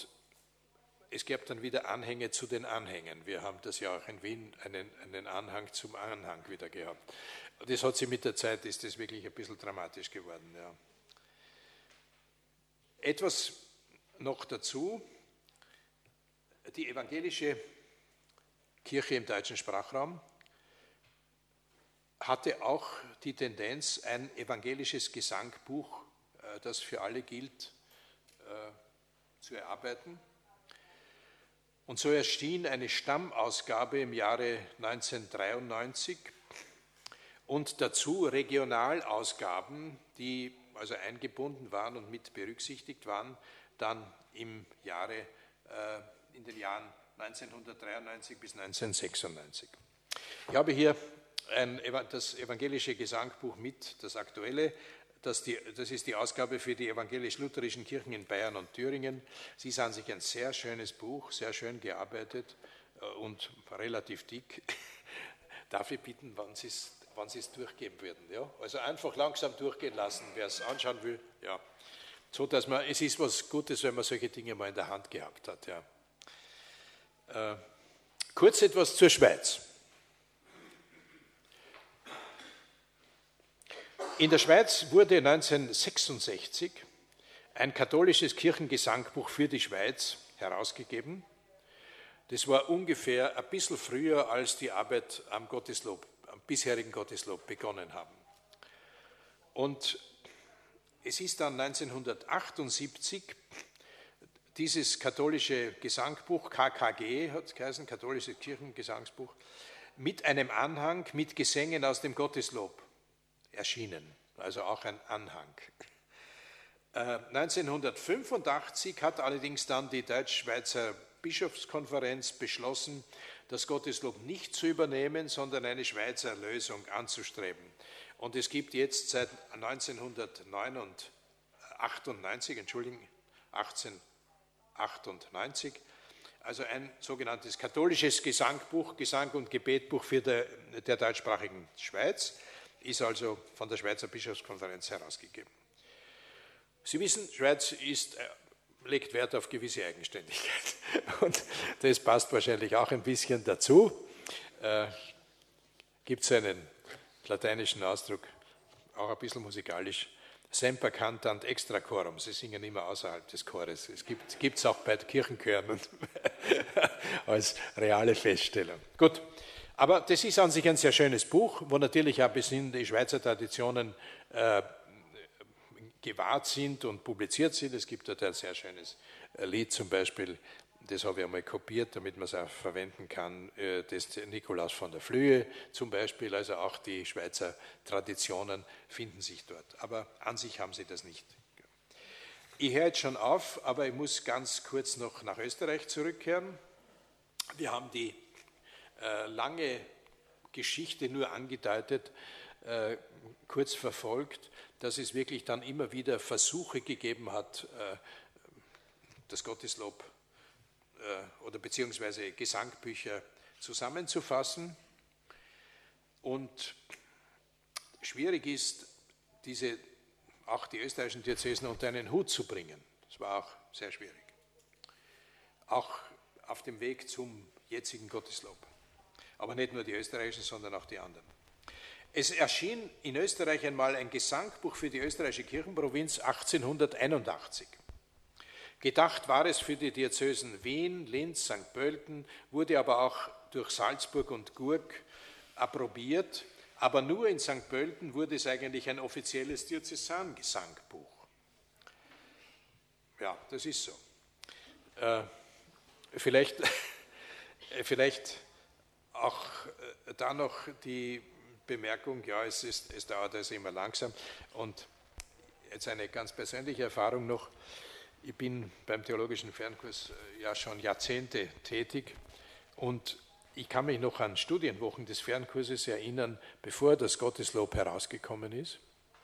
S1: es gab dann wieder Anhänge zu den Anhängen. Wir haben das ja auch in Wien einen, einen Anhang zum Anhang wieder gehabt. Das hat sich mit der Zeit, ist das wirklich ein bisschen dramatisch geworden. Ja. Etwas noch dazu, die evangelische Kirche im deutschen Sprachraum hatte auch die Tendenz, ein evangelisches Gesangbuch, das für alle gilt, zu erarbeiten. Und so erschien eine Stammausgabe im Jahre neunzehnhundertdreiundneunzig und dazu Regionalausgaben, die also eingebunden waren und mit berücksichtigt waren, dann im Jahre, äh, in den Jahren neunzehnhundertdreiundneunzig bis neunzehnhundertsechsundneunzig. Ich habe hier ein, das evangelische Gesangbuch mit, das aktuelle. Das, die, das ist die Ausgabe für die evangelisch-lutherischen Kirchen in Bayern und Thüringen. Sie sahen sich ein sehr schönes Buch, sehr schön gearbeitet und relativ dick. Darf ich bitten, wann Sie es, wann Sie es durchgeben würden? Ja? Also einfach langsam durchgehen lassen, wer es anschauen will. Ja. So, dass man, es ist was Gutes, wenn man solche Dinge mal in der Hand gehabt hat. Ja. Äh, kurz etwas zur Schweiz. In der Schweiz wurde neunzehnhundertsechsundsechzig ein katholisches Kirchengesangbuch für die Schweiz herausgegeben. Das war ungefähr ein bisschen früher, als die Arbeit am Gotteslob, am bisherigen Gotteslob begonnen haben. Und es ist dann neunzehnhundertachtundsiebzig dieses katholische Gesangbuch, K K G hat es geheißen, katholisches Kirchengesangsbuch, mit einem Anhang mit Gesängen aus dem Gotteslob erschienen, also auch ein Anhang. Äh, neunzehnhundertfünfundachtzig hat allerdings dann die Deutsch-Schweizer Bischofskonferenz beschlossen, das Gotteslob nicht zu übernehmen, sondern eine Schweizer Lösung anzustreben. Und es gibt jetzt seit neunzehnhundertachtundneunzig, Entschuldigung, achtzehnhundertachtundneunzig also ein sogenanntes katholisches Gesangbuch, Gesang- und Gebetbuch für der, der deutschsprachigen Schweiz, ist also von der Schweizer Bischofskonferenz herausgegeben. Sie wissen, Schweiz ist, legt Wert auf gewisse Eigenständigkeit und das passt wahrscheinlich auch ein bisschen dazu. Äh, gibt es einen lateinischen Ausdruck, auch ein bisschen musikalisch, semper cantant extra chorum, sie singen immer außerhalb des Chores. Es gibt es auch bei Kirchenchören als reale Feststellung. Gut, aber das ist an sich ein sehr schönes Buch, wo natürlich auch bis in die Schweizer Traditionen äh, gewahrt sind und publiziert sind. Es gibt dort ein sehr schönes Lied zum Beispiel, das habe ich einmal kopiert, damit man es auch verwenden kann, das Nikolaus von der Flühe zum Beispiel, also auch die Schweizer Traditionen finden sich dort, aber an sich haben sie das nicht. Ich höre jetzt schon auf, aber ich muss ganz kurz noch nach Österreich zurückkehren. Wir haben die äh, lange Geschichte nur angedeutet, äh, kurz verfolgt, dass es wirklich dann immer wieder Versuche gegeben hat, äh, das Gotteslob oder beziehungsweise Gesangbücher zusammenzufassen. Und schwierig ist, diese, auch die österreichischen Diözesen unter einen Hut zu bringen. Das war auch sehr schwierig. Auch auf dem Weg zum jetzigen Gotteslob. Aber nicht nur die österreichischen, sondern auch die anderen. Es erschien in Österreich einmal ein Gesangbuch für die österreichische Kirchenprovinz achtzehnhunderteinundachtzig. Gedacht war es für die Diözesen Wien, Linz, Sankt Pölten, wurde aber auch durch Salzburg und Gurk approbiert, aber nur in Sankt Pölten wurde es eigentlich ein offizielles Diözesangesangbuch. Ja, das ist so. Äh, vielleicht, vielleicht auch da noch die Bemerkung, ja, es, ist, es dauert also immer langsam und jetzt eine ganz persönliche Erfahrung noch. Ich bin beim Theologischen Fernkurs ja schon Jahrzehnte tätig und ich kann mich noch an Studienwochen des Fernkurses erinnern, bevor das Gotteslob herausgekommen ist.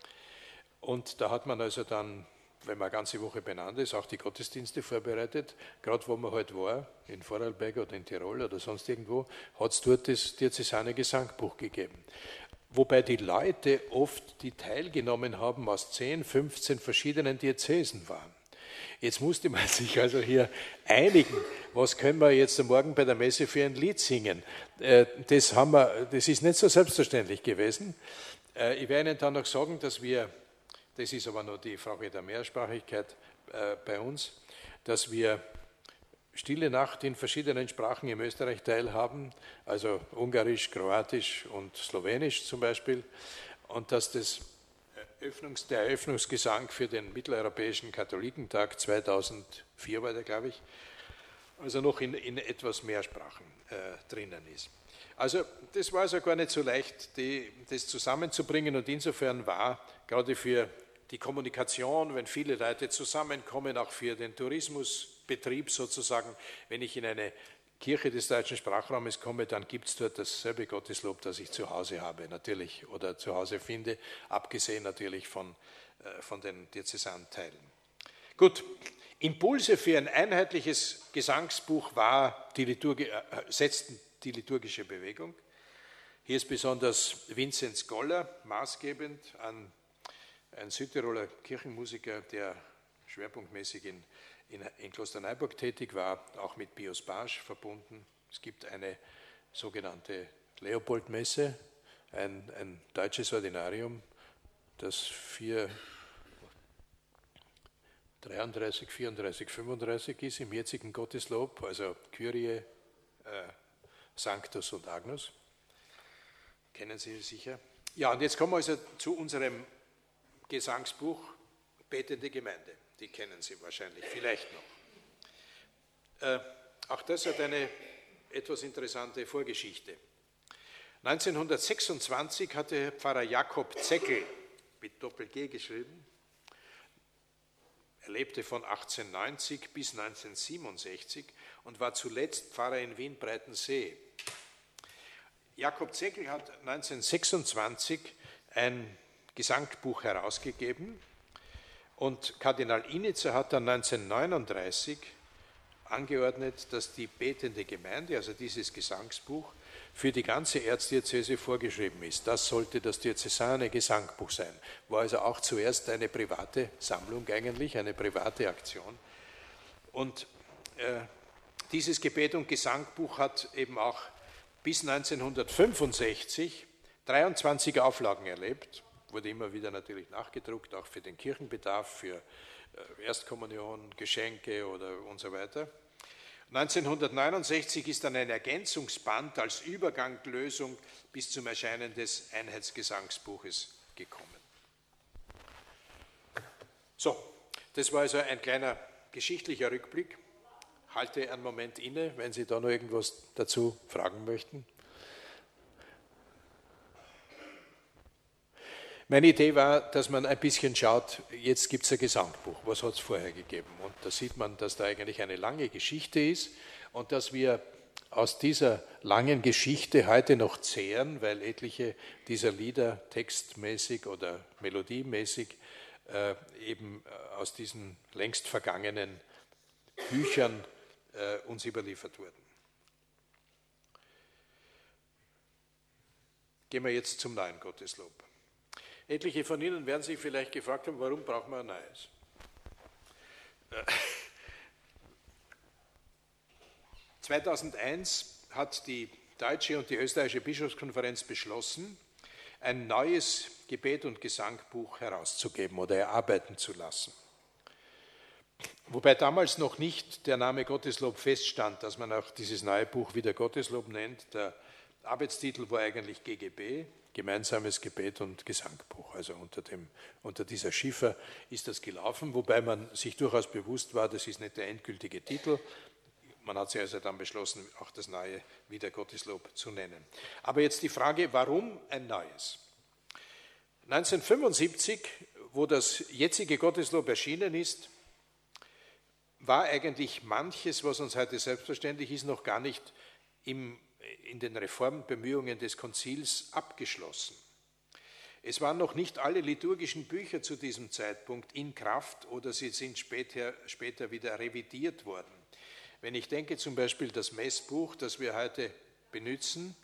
S1: Und da hat man also dann, wenn man eine ganze Woche beieinander ist, auch die Gottesdienste vorbereitet. Gerade wo man halt war, in Vorarlberg oder in Tirol oder sonst irgendwo, hat es dort das Diözesane Gesangbuch gegeben. Wobei die Leute oft, die teilgenommen haben, aus zehn, fünfzehn verschiedenen Diözesen waren. Jetzt musste man sich also hier einigen, was können wir jetzt morgen bei der Messe für ein Lied singen. Das, haben wir, das ist nicht so selbstverständlich gewesen. Ich werde Ihnen dann noch sagen, dass wir, das ist aber nur die Frage der Mehrsprachigkeit bei uns, dass wir Stille Nacht in verschiedenen Sprachen im Österreich teilhaben, also Ungarisch, Kroatisch und Slowenisch zum Beispiel, und dass das Eröffnungs-, der Eröffnungsgesang für den Mitteleuropäischen Katholikentag zweitausendvier war der, glaube ich, also noch in, in etwas mehr Sprachen äh, drinnen ist. Also das war also gar nicht so leicht, die, das zusammenzubringen und insofern war gerade für die Kommunikation, wenn viele Leute zusammenkommen, auch für den Tourismusbetrieb sozusagen, wenn ich in eine Kirche des deutschen Sprachraumes komme, dann gibt es dort dasselbe Gotteslob, das ich zu Hause habe, natürlich, oder zu Hause finde, abgesehen natürlich von, äh, von den Diözesanenteilen. Gut, Impulse für ein einheitliches Gesangsbuch war die Liturgie, äh, setzten die liturgische Bewegung. Hier ist besonders Vinzenz Goller maßgebend, ein, ein Südtiroler Kirchenmusiker, der schwerpunktmäßig in In, in Klosterneuburg tätig war, auch mit Pius Basch verbunden. Es gibt eine sogenannte Leopoldmesse, ein, ein deutsches Ordinarium, das vier, dreiunddreißig, vierunddreißig, fünfunddreißig ist im jetzigen Gotteslob, also Kyrie, äh, Sanctus und Agnus. Kennen Sie sicher. Ja, und jetzt kommen wir also zu unserem Gesangsbuch Betende Gemeinde. Die kennen Sie wahrscheinlich, vielleicht noch. Äh, auch das hat eine etwas interessante Vorgeschichte. neunzehnhundertsechsundzwanzig hatte Pfarrer Jakob Zeckel, mit Doppel-G geschrieben, er lebte von achtzehnhundertneunzig bis neunzehnhundertsiebenundsechzig und war zuletzt Pfarrer in Wien-Breitensee. Jakob Zeckel hat neunzehnhundertsechsundzwanzig ein Gesangbuch herausgegeben, und Kardinal Innitzer hat dann neunzehnhundertneununddreißig angeordnet, dass die betende Gemeinde, also dieses Gesangsbuch, für die ganze Erzdiözese vorgeschrieben ist. Das sollte das diözesane Gesangbuch sein. War also auch zuerst eine private Sammlung eigentlich, eine private Aktion. Und äh, dieses Gebet- und Gesangbuch hat eben auch bis neunzehnhundertfünfundsechzig dreiundzwanzig Auflagen erlebt, wurde immer wieder natürlich nachgedruckt, auch für den Kirchenbedarf, für äh, Erstkommunion, Geschenke oder und so weiter. neunzehnhundertneunundsechzig ist dann ein Ergänzungsband als Übergangslösung bis zum Erscheinen des Einheitsgesangsbuches gekommen. So, das war also ein kleiner geschichtlicher Rückblick. Halte einen Moment inne, wenn Sie da noch irgendwas dazu fragen möchten. Meine Idee war, dass man ein bisschen schaut, jetzt gibt es ein Gesangbuch, was hat es vorher gegeben? Und da sieht man, dass da eigentlich eine lange Geschichte ist und dass wir aus dieser langen Geschichte heute noch zehren, weil etliche dieser Lieder textmäßig oder melodiemäßig äh, eben aus diesen längst vergangenen Büchern äh, uns überliefert wurden. Gehen wir jetzt zum neuen Gotteslob. Etliche von Ihnen werden sich vielleicht gefragt haben, warum braucht man ein neues? zweitausendeins hat die deutsche und die österreichische Bischofskonferenz beschlossen, ein neues Gebet- und Gesangbuch herauszugeben oder erarbeiten zu lassen. Wobei damals noch nicht der Name Gotteslob feststand, dass man auch dieses neue Buch wieder Gotteslob nennt. Der Arbeitstitel war eigentlich G G B, Gemeinsames Gebet und Gesangbuch. Also unter, dem, unter dieser Schiffer ist das gelaufen, wobei man sich durchaus bewusst war, das ist nicht der endgültige Titel. Man hat sich also dann beschlossen, auch das neue wieder Gotteslob zu nennen. Aber jetzt die Frage, warum ein neues? neunzehnhundertfünfundsiebzig, wo das jetzige Gotteslob erschienen ist, war eigentlich manches, was uns heute selbstverständlich ist, noch gar nicht im, in den Reformbemühungen des Konzils abgeschlossen. Es waren noch nicht alle liturgischen Bücher zu diesem Zeitpunkt in Kraft oder sie sind später, später wieder revidiert worden. Wenn ich denke zum Beispiel, das Messbuch, das wir heute benutzen,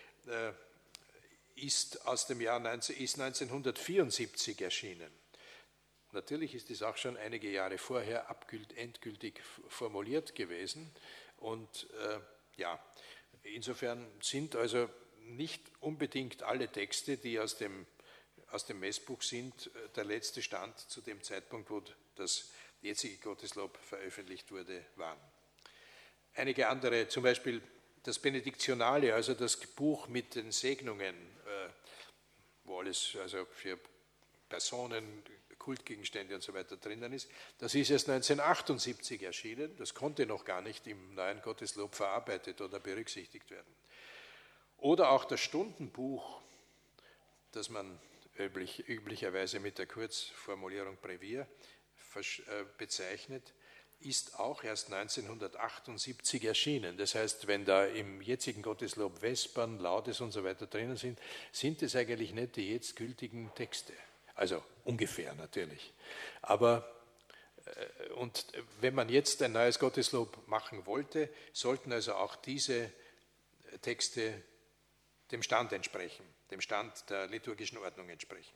S1: ist aus dem Jahr ist neunzehnhundertvierundsiebzig erschienen. Natürlich ist es auch schon einige Jahre vorher endgültig formuliert gewesen. Und äh, ja, insofern sind also nicht unbedingt alle Texte, die aus dem, aus dem Messbuch sind, der letzte Stand zu dem Zeitpunkt, wo das jetzige Gotteslob veröffentlicht wurde, waren. Einige andere, zum Beispiel das Benediktionale, also das Buch mit den Segnungen, äh, wo alles also für Personen, Kultgegenstände und so weiter drinnen ist. Das ist erst neunzehnhundertachtundsiebzig erschienen. Das konnte noch gar nicht im neuen Gotteslob verarbeitet oder berücksichtigt werden. Oder auch das Stundenbuch, das man üblich, üblicherweise mit der Kurzformulierung Brevier bezeichnet, ist auch erst neunzehnhundertachtundsiebzig erschienen. Das heißt, wenn da im jetzigen Gotteslob Vespern, Laudes und so weiter drinnen sind, sind es eigentlich nicht die jetzt gültigen Texte. Also ungefähr natürlich. Aber äh, und wenn man jetzt ein neues Gotteslob machen wollte, sollten also auch diese Texte dem Stand entsprechen, dem Stand der liturgischen Ordnung entsprechen.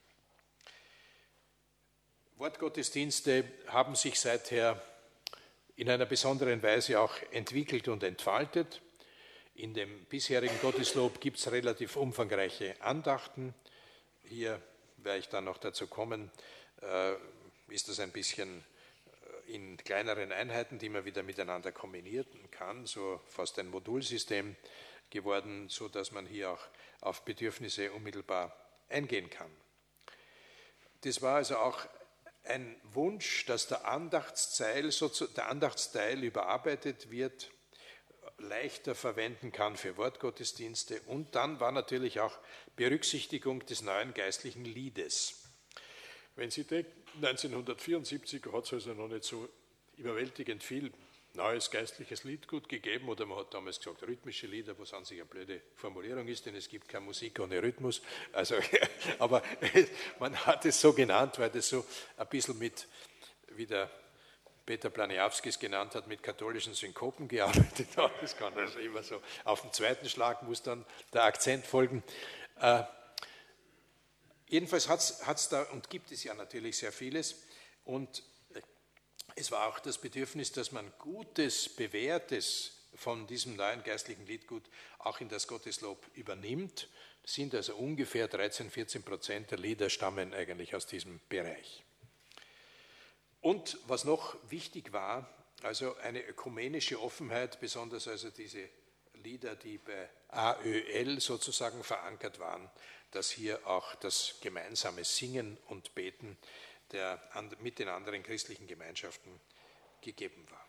S1: Wortgottesdienste haben sich seither in einer besonderen Weise auch entwickelt und entfaltet. In dem bisherigen Gotteslob gibt es relativ umfangreiche Andachten. Hier werde ich dann noch dazu kommen, äh, ist das ein bisschen in kleineren Einheiten, die man wieder miteinander kombinieren kann, so fast ein Modulsystem geworden, sodass man hier auch auf Bedürfnisse unmittelbar eingehen kann. Das war also auch ein Wunsch, dass der Andachtsteil, der Andachtsteil überarbeitet wird, leichter verwenden kann für Wortgottesdienste. Und dann war natürlich auch Berücksichtigung des neuen geistlichen Liedes. Wenn Sie denken, neunzehnhundertvierundsiebzig hat es also noch nicht so überwältigend viel neues geistliches Liedgut gegeben, oder man hat damals gesagt, rhythmische Lieder, was an sich eine blöde Formulierung ist, denn es gibt keine Musik ohne Rhythmus. Also, aber man hat es so genannt, weil das so ein bisschen mit wieder Peter Blaniawskis genannt hat, mit katholischen Synkopen gearbeitet hat. Das kann also immer so. Auf den zweiten Schlag muss dann der Akzent folgen. Äh, jedenfalls hat es da und gibt es ja natürlich sehr vieles. Und es war auch das Bedürfnis, dass man Gutes, Bewährtes von diesem neuen geistlichen Liedgut auch in das Gotteslob übernimmt. Das sind also ungefähr dreizehn, vierzehn Prozent der Lieder stammen eigentlich aus diesem Bereich. Und was noch wichtig war, also eine ökumenische Offenheit, besonders also diese Lieder, die bei A Ö L sozusagen verankert waren, dass hier auch das gemeinsame Singen und Beten der, mit den anderen christlichen Gemeinschaften gegeben war.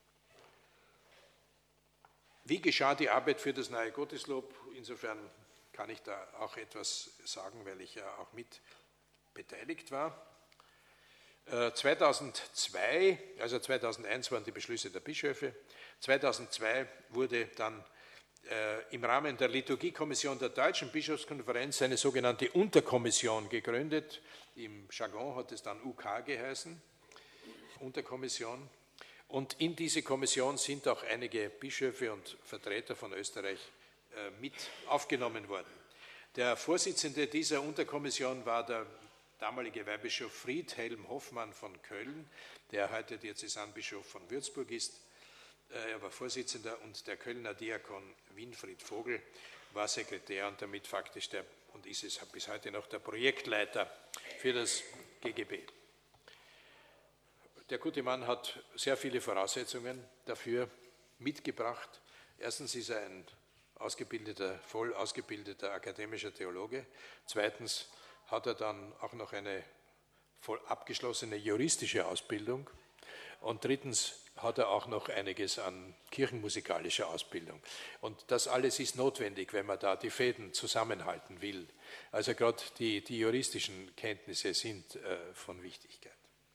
S1: Wie geschah die Arbeit für das neue Gotteslob? Insofern kann ich da auch etwas sagen, weil ich ja auch mit beteiligt war. zweitausendzwei, also zweitausendeins waren die Beschlüsse der Bischöfe, zweitausendzwei wurde dann äh, im Rahmen der Liturgiekommission der Deutschen Bischofskonferenz eine sogenannte Unterkommission gegründet. Im Jargon hat es dann U K geheißen, Unterkommission. Und in diese Kommission sind auch einige Bischöfe und Vertreter von Österreich äh, mit aufgenommen worden. Der Vorsitzende dieser Unterkommission war der damalige Weihbischof Friedhelm Hoffmann von Köln, der heute Diözesanbischof von Würzburg ist. Er war Vorsitzender und der Kölner Diakon Winfried Vogel war Sekretär und damit faktisch der, und ist es bis heute noch der Projektleiter für das G G B. Der gute Mann hat sehr viele Voraussetzungen dafür mitgebracht. Erstens ist er ein ausgebildeter, voll ausgebildeter akademischer Theologe. Zweitens hat er dann auch noch eine voll abgeschlossene juristische Ausbildung. Und drittens hat er auch noch einiges an kirchenmusikalischer Ausbildung. Und das alles ist notwendig, wenn man da die Fäden zusammenhalten will. Also gerade die, die juristischen Kenntnisse sind äh, von Wichtigkeit.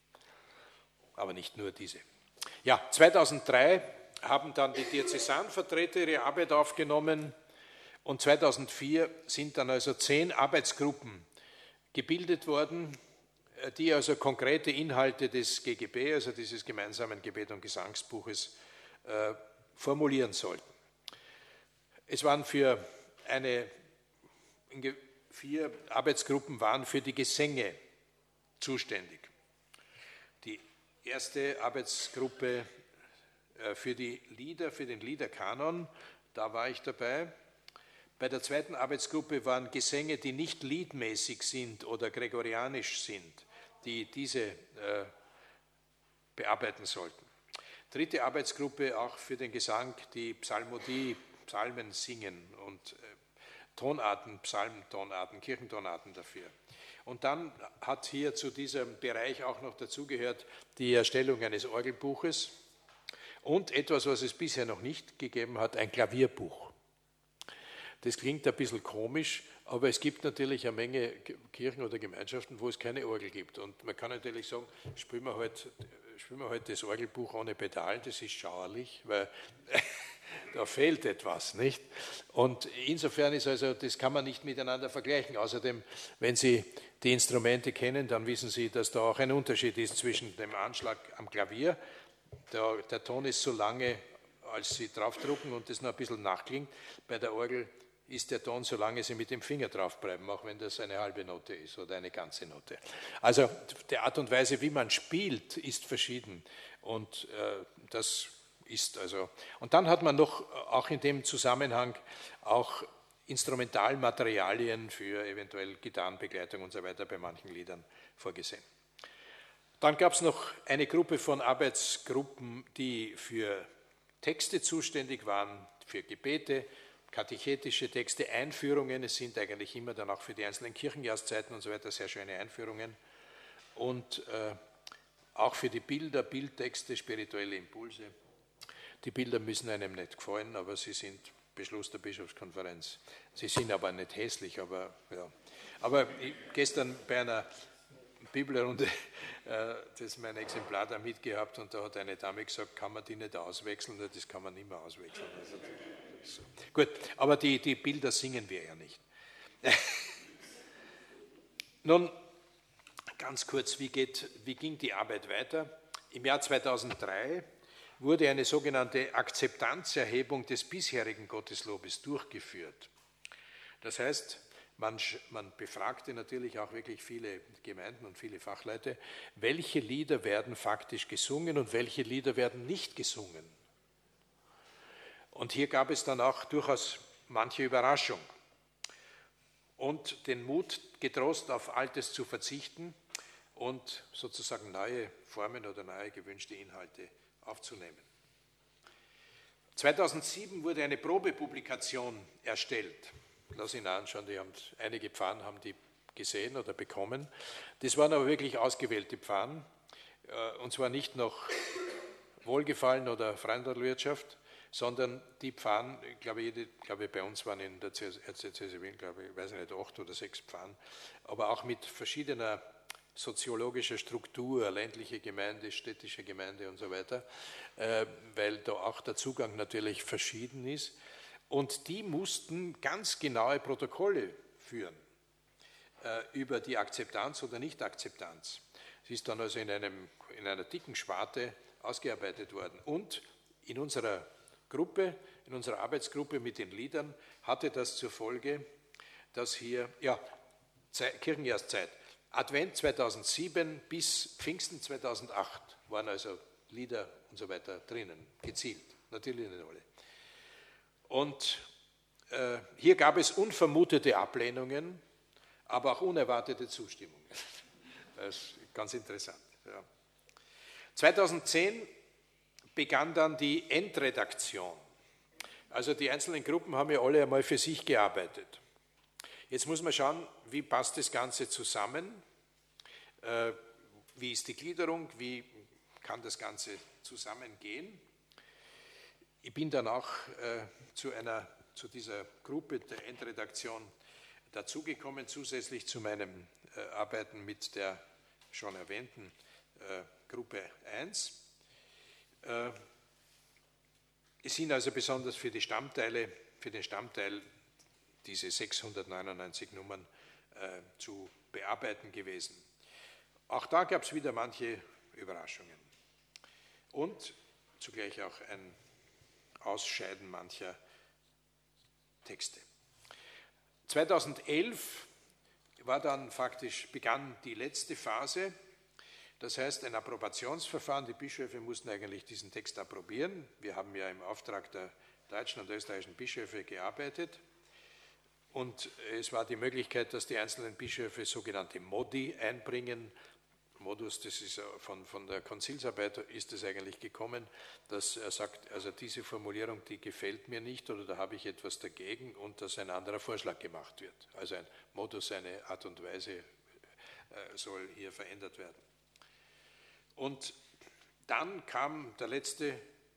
S1: Aber nicht nur diese. Ja, zweitausenddrei haben dann die Diözesanvertreter ihre Arbeit aufgenommen und zweitausendvier sind dann also zehn Arbeitsgruppen gebildet worden, die also konkrete Inhalte des G G B, also dieses gemeinsamen Gebet- und Gesangsbuches, äh, formulieren sollten. Es waren für eine, vier Arbeitsgruppen waren für die Gesänge zuständig. Die erste Arbeitsgruppe äh, für die Lieder, für den Liederkanon, da war ich dabei. Bei der zweiten Arbeitsgruppe waren Gesänge, die nicht liedmäßig sind oder gregorianisch sind, die diese äh, bearbeiten sollten. Dritte Arbeitsgruppe auch für den Gesang, die Psalmodie, Psalmen singen und äh, Tonarten, Psalmtonarten, Kirchentonarten dafür. Und dann hat hier zu diesem Bereich auch noch dazugehört die Erstellung eines Orgelbuches und etwas, was es bisher noch nicht gegeben hat, ein Klavierbuch. Das klingt ein bisschen komisch, aber es gibt natürlich eine Menge Kirchen oder Gemeinschaften, wo es keine Orgel gibt. Und man kann natürlich sagen, spielen wir halt, spielen wir halt das Orgelbuch ohne Pedal, das ist schauerlich, weil da fehlt etwas, nicht? Und insofern ist also, das kann man nicht miteinander vergleichen. Außerdem, wenn Sie die Instrumente kennen, dann wissen Sie, dass da auch ein Unterschied ist zwischen dem Anschlag am Klavier. Der, der Ton ist so lange, als Sie draufdrucken und das noch ein bisschen nachklingt. Bei der Orgel ist der Ton, solange Sie mit dem Finger draufbleiben, auch wenn das eine halbe Note ist oder eine ganze Note. Also die Art und Weise, wie man spielt, ist verschieden. Und äh, das ist also. Und dann hat man noch auch in dem Zusammenhang auch Instrumentalmaterialien für eventuell Gitarrenbegleitung und so weiter bei manchen Liedern vorgesehen. Dann gab es noch eine Gruppe von Arbeitsgruppen, die für Texte zuständig waren, für Gebete, katechetische Texte, Einführungen. Es sind eigentlich immer dann auch für die einzelnen Kirchenjahrszeiten und so weiter sehr schöne Einführungen. Und äh, auch für die Bilder, Bildtexte, spirituelle Impulse. Die Bilder müssen einem nicht gefallen, aber sie sind Beschluss der Bischofskonferenz. Sie sind aber nicht hässlich, aber ja. Aber ich, gestern bei einer Bibelrunde, äh, das mein Exemplar da mitgehabt und da hat eine Dame gesagt, kann man die nicht auswechseln? Das kann man nicht mehr auswechseln. Also, so. Gut, aber die, die Bilder singen wir ja nicht. Nun, ganz kurz, wie, geht, wie ging die Arbeit weiter? Im Jahr zweitausenddrei wurde eine sogenannte Akzeptanzerhebung des bisherigen Gotteslobes durchgeführt. Das heißt, man, man befragte natürlich auch wirklich viele Gemeinden und viele Fachleute, welche Lieder werden faktisch gesungen und welche Lieder werden nicht gesungen. Und hier gab es dann auch durchaus manche Überraschung und den Mut, getrost auf Altes zu verzichten und sozusagen neue Formen oder neue gewünschte Inhalte aufzunehmen. zweitausendsieben wurde eine Probepublikation erstellt. Lass ihn anschauen, die haben, einige Pfarren haben die gesehen oder bekommen. Das waren aber wirklich ausgewählte Pfarren, und zwar nicht nach Wohlgefallen oder Freundelwirtschaft, sondern die Pfarren, ich glaube, jede, ich glaube, bei uns waren in der Erzdiözese Wien, glaube ich, weiß nicht, acht oder sechs Pfarren, aber auch mit verschiedener soziologischer Struktur, ländliche Gemeinde, städtische Gemeinde und so weiter, weil da auch der Zugang natürlich verschieden ist. Und die mussten ganz genaue Protokolle führen über die Akzeptanz oder Nicht-Akzeptanz. Sie ist dann also in, einem, in einer dicken Schwarte ausgearbeitet worden. Und in unserer Gruppe, in unserer Arbeitsgruppe mit den Liedern hatte das zur Folge, dass hier, ja, Kirchenjahreszeit, Advent zweitausendsieben bis Pfingsten zweitausendacht waren also Lieder und so weiter drinnen, gezielt, natürlich nicht alle. Und äh, hier gab es unvermutete Ablehnungen, aber auch unerwartete Zustimmungen. Das ist ganz interessant. Ja. zweitausendzehn begann dann die Endredaktion. Also die einzelnen Gruppen haben ja alle einmal für sich gearbeitet. Jetzt muss man schauen, wie passt das Ganze zusammen, äh, wie ist die Gliederung, wie kann das Ganze zusammengehen. Ich bin dann auch äh, zu, einer, zu dieser Gruppe der Endredaktion dazugekommen, zusätzlich zu meinem äh, Arbeiten mit der schon erwähnten äh, Gruppe eins. Äh, es sind also besonders für die Stammteile, für den Stammteil diese sechshundertneunundneunzig Nummern äh, zu bearbeiten gewesen. Auch da gab es wieder manche Überraschungen und zugleich auch ein Ausscheiden mancher Texte. zweitausendelf war dann faktisch, begann die letzte Phase, das heißt ein Approbationsverfahren. Die Bischöfe mussten eigentlich diesen Text approbieren. Wir haben ja im Auftrag der deutschen und österreichischen Bischöfe gearbeitet. Und es war die Möglichkeit, dass die einzelnen Bischöfe sogenannte Modi einbringen. Modus, das ist von, von der Konzilsarbeit ist es eigentlich gekommen, dass er sagt, also diese Formulierung, die gefällt mir nicht oder da habe ich etwas dagegen und dass ein anderer Vorschlag gemacht wird. Also ein Modus, eine Art und Weise soll hier verändert werden. Und dann kam der letzte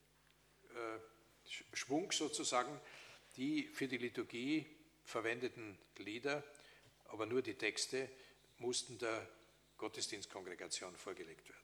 S1: Schwung sozusagen, die für die Liturgie verwendeten Lieder, aber nur die Texte mussten der Gottesdienstkongregation vorgelegt werden.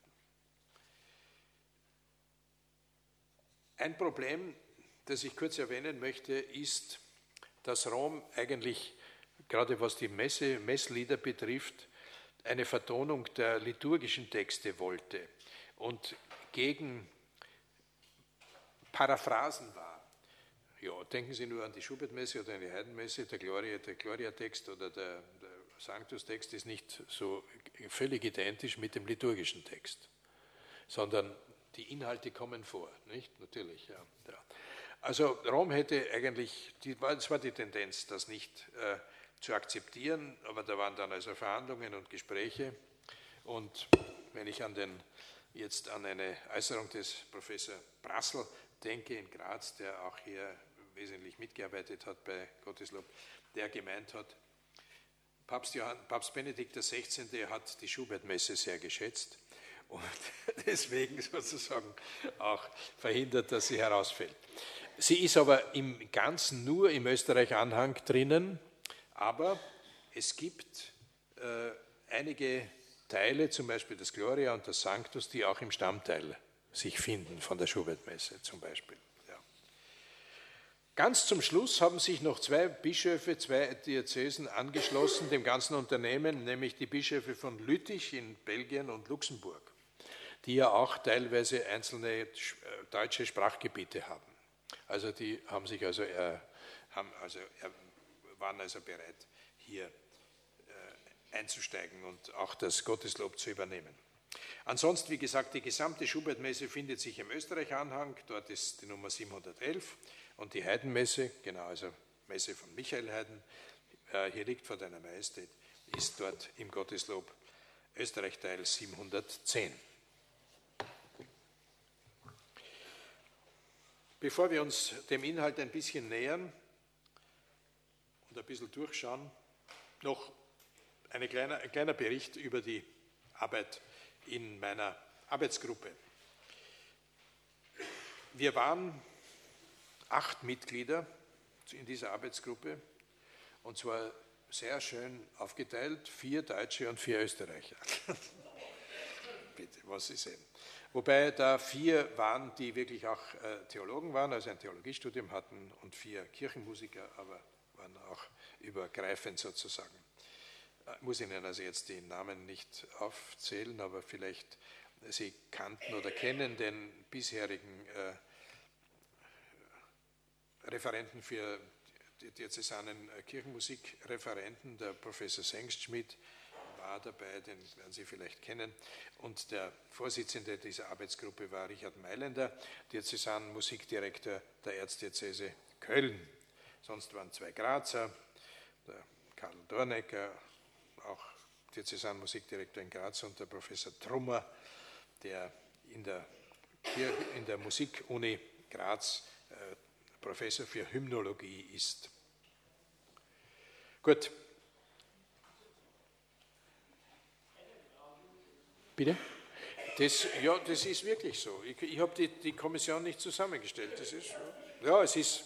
S1: Ein Problem, das ich kurz erwähnen möchte, ist, dass Rom eigentlich, gerade was die Messe, Messlieder betrifft, eine Vertonung der liturgischen Texte wollte und gegen Paraphrasen war. Ja, denken Sie nur an die Schubertmesse oder an die Heidenmesse, der Gloria, der Gloria-Text oder der, der Sanctus-Text ist nicht so völlig identisch mit dem liturgischen Text, sondern die Inhalte kommen vor, nicht? Natürlich, ja. ja. Also Rom hätte eigentlich, die, das war die Tendenz, das nicht äh, zu akzeptieren, aber da waren dann also Verhandlungen und Gespräche und wenn ich an den, jetzt an eine Äußerung des Professor Brassel denke in Graz, der auch hier wesentlich mitgearbeitet hat bei Gotteslob, der gemeint hat, Papst, Johann, Papst Benedikt der Sechzehnte hat die Schubertmesse sehr geschätzt und deswegen sozusagen auch verhindert, dass sie herausfällt. Sie ist aber im Ganzen nur im Österreich-Anhang drinnen, aber es gibt äh, einige Teile, zum Beispiel das Gloria und das Sanctus, die auch im Stammteil sich finden von der Schubertmesse zum Beispiel. Ja. Ganz zum Schluss haben sich noch zwei Bischöfe, zwei Diözesen angeschlossen dem ganzen Unternehmen, nämlich die Bischöfe von Lüttich in Belgien und Luxemburg. die ja auch teilweise einzelne deutsche Sprachgebiete haben. Also die haben sich also, äh, haben also äh, waren also bereit, hier äh, einzusteigen und auch das Gotteslob zu übernehmen. Ansonsten, wie gesagt, die gesamte Schubert-Messe findet sich im Österreich-Anhang, dort ist die Nummer siebenhundertelf und die Heidenmesse, genau, also Messe von Michael Haydn, äh, hier liegt vor deiner Majestät, ist dort im Gotteslob Österreich-Teil siebenhundertzehn. Bevor wir uns dem Inhalt ein bisschen nähern und ein bisschen durchschauen, noch eine kleine, ein kleiner Bericht über die Arbeit in meiner Arbeitsgruppe. Wir waren acht Mitglieder in dieser Arbeitsgruppe und zwar sehr schön aufgeteilt, vier Deutsche und vier Österreicher. Bitte, was Sie sehen. Wobei da vier waren, die wirklich auch äh, Theologen waren, also ein Theologiestudium hatten und vier Kirchenmusiker, aber waren auch übergreifend sozusagen. Ich muss Ihnen also jetzt die Namen nicht aufzählen, aber vielleicht Sie kannten oder kennen den bisherigen äh, Referenten für die diözesanen Kirchenmusikreferenten, der Professor Sengstschmidt war dabei, den werden Sie vielleicht kennen, und der Vorsitzende dieser Arbeitsgruppe war Richard Mailänder, Diözesanmusikdirektor der Erzdiözese Köln. Sonst waren zwei Grazer, der Karl Dornecker, auch Diözesanmusikdirektor in Graz, und der Professor Trummer, der in der, in der Musikuni Graz äh, Professor für Hymnologie ist. Gut. Bitte? Das, ja, das ist wirklich so. Ich, ich habe die, die Kommission nicht zusammengestellt. Das ist, ja, es ist,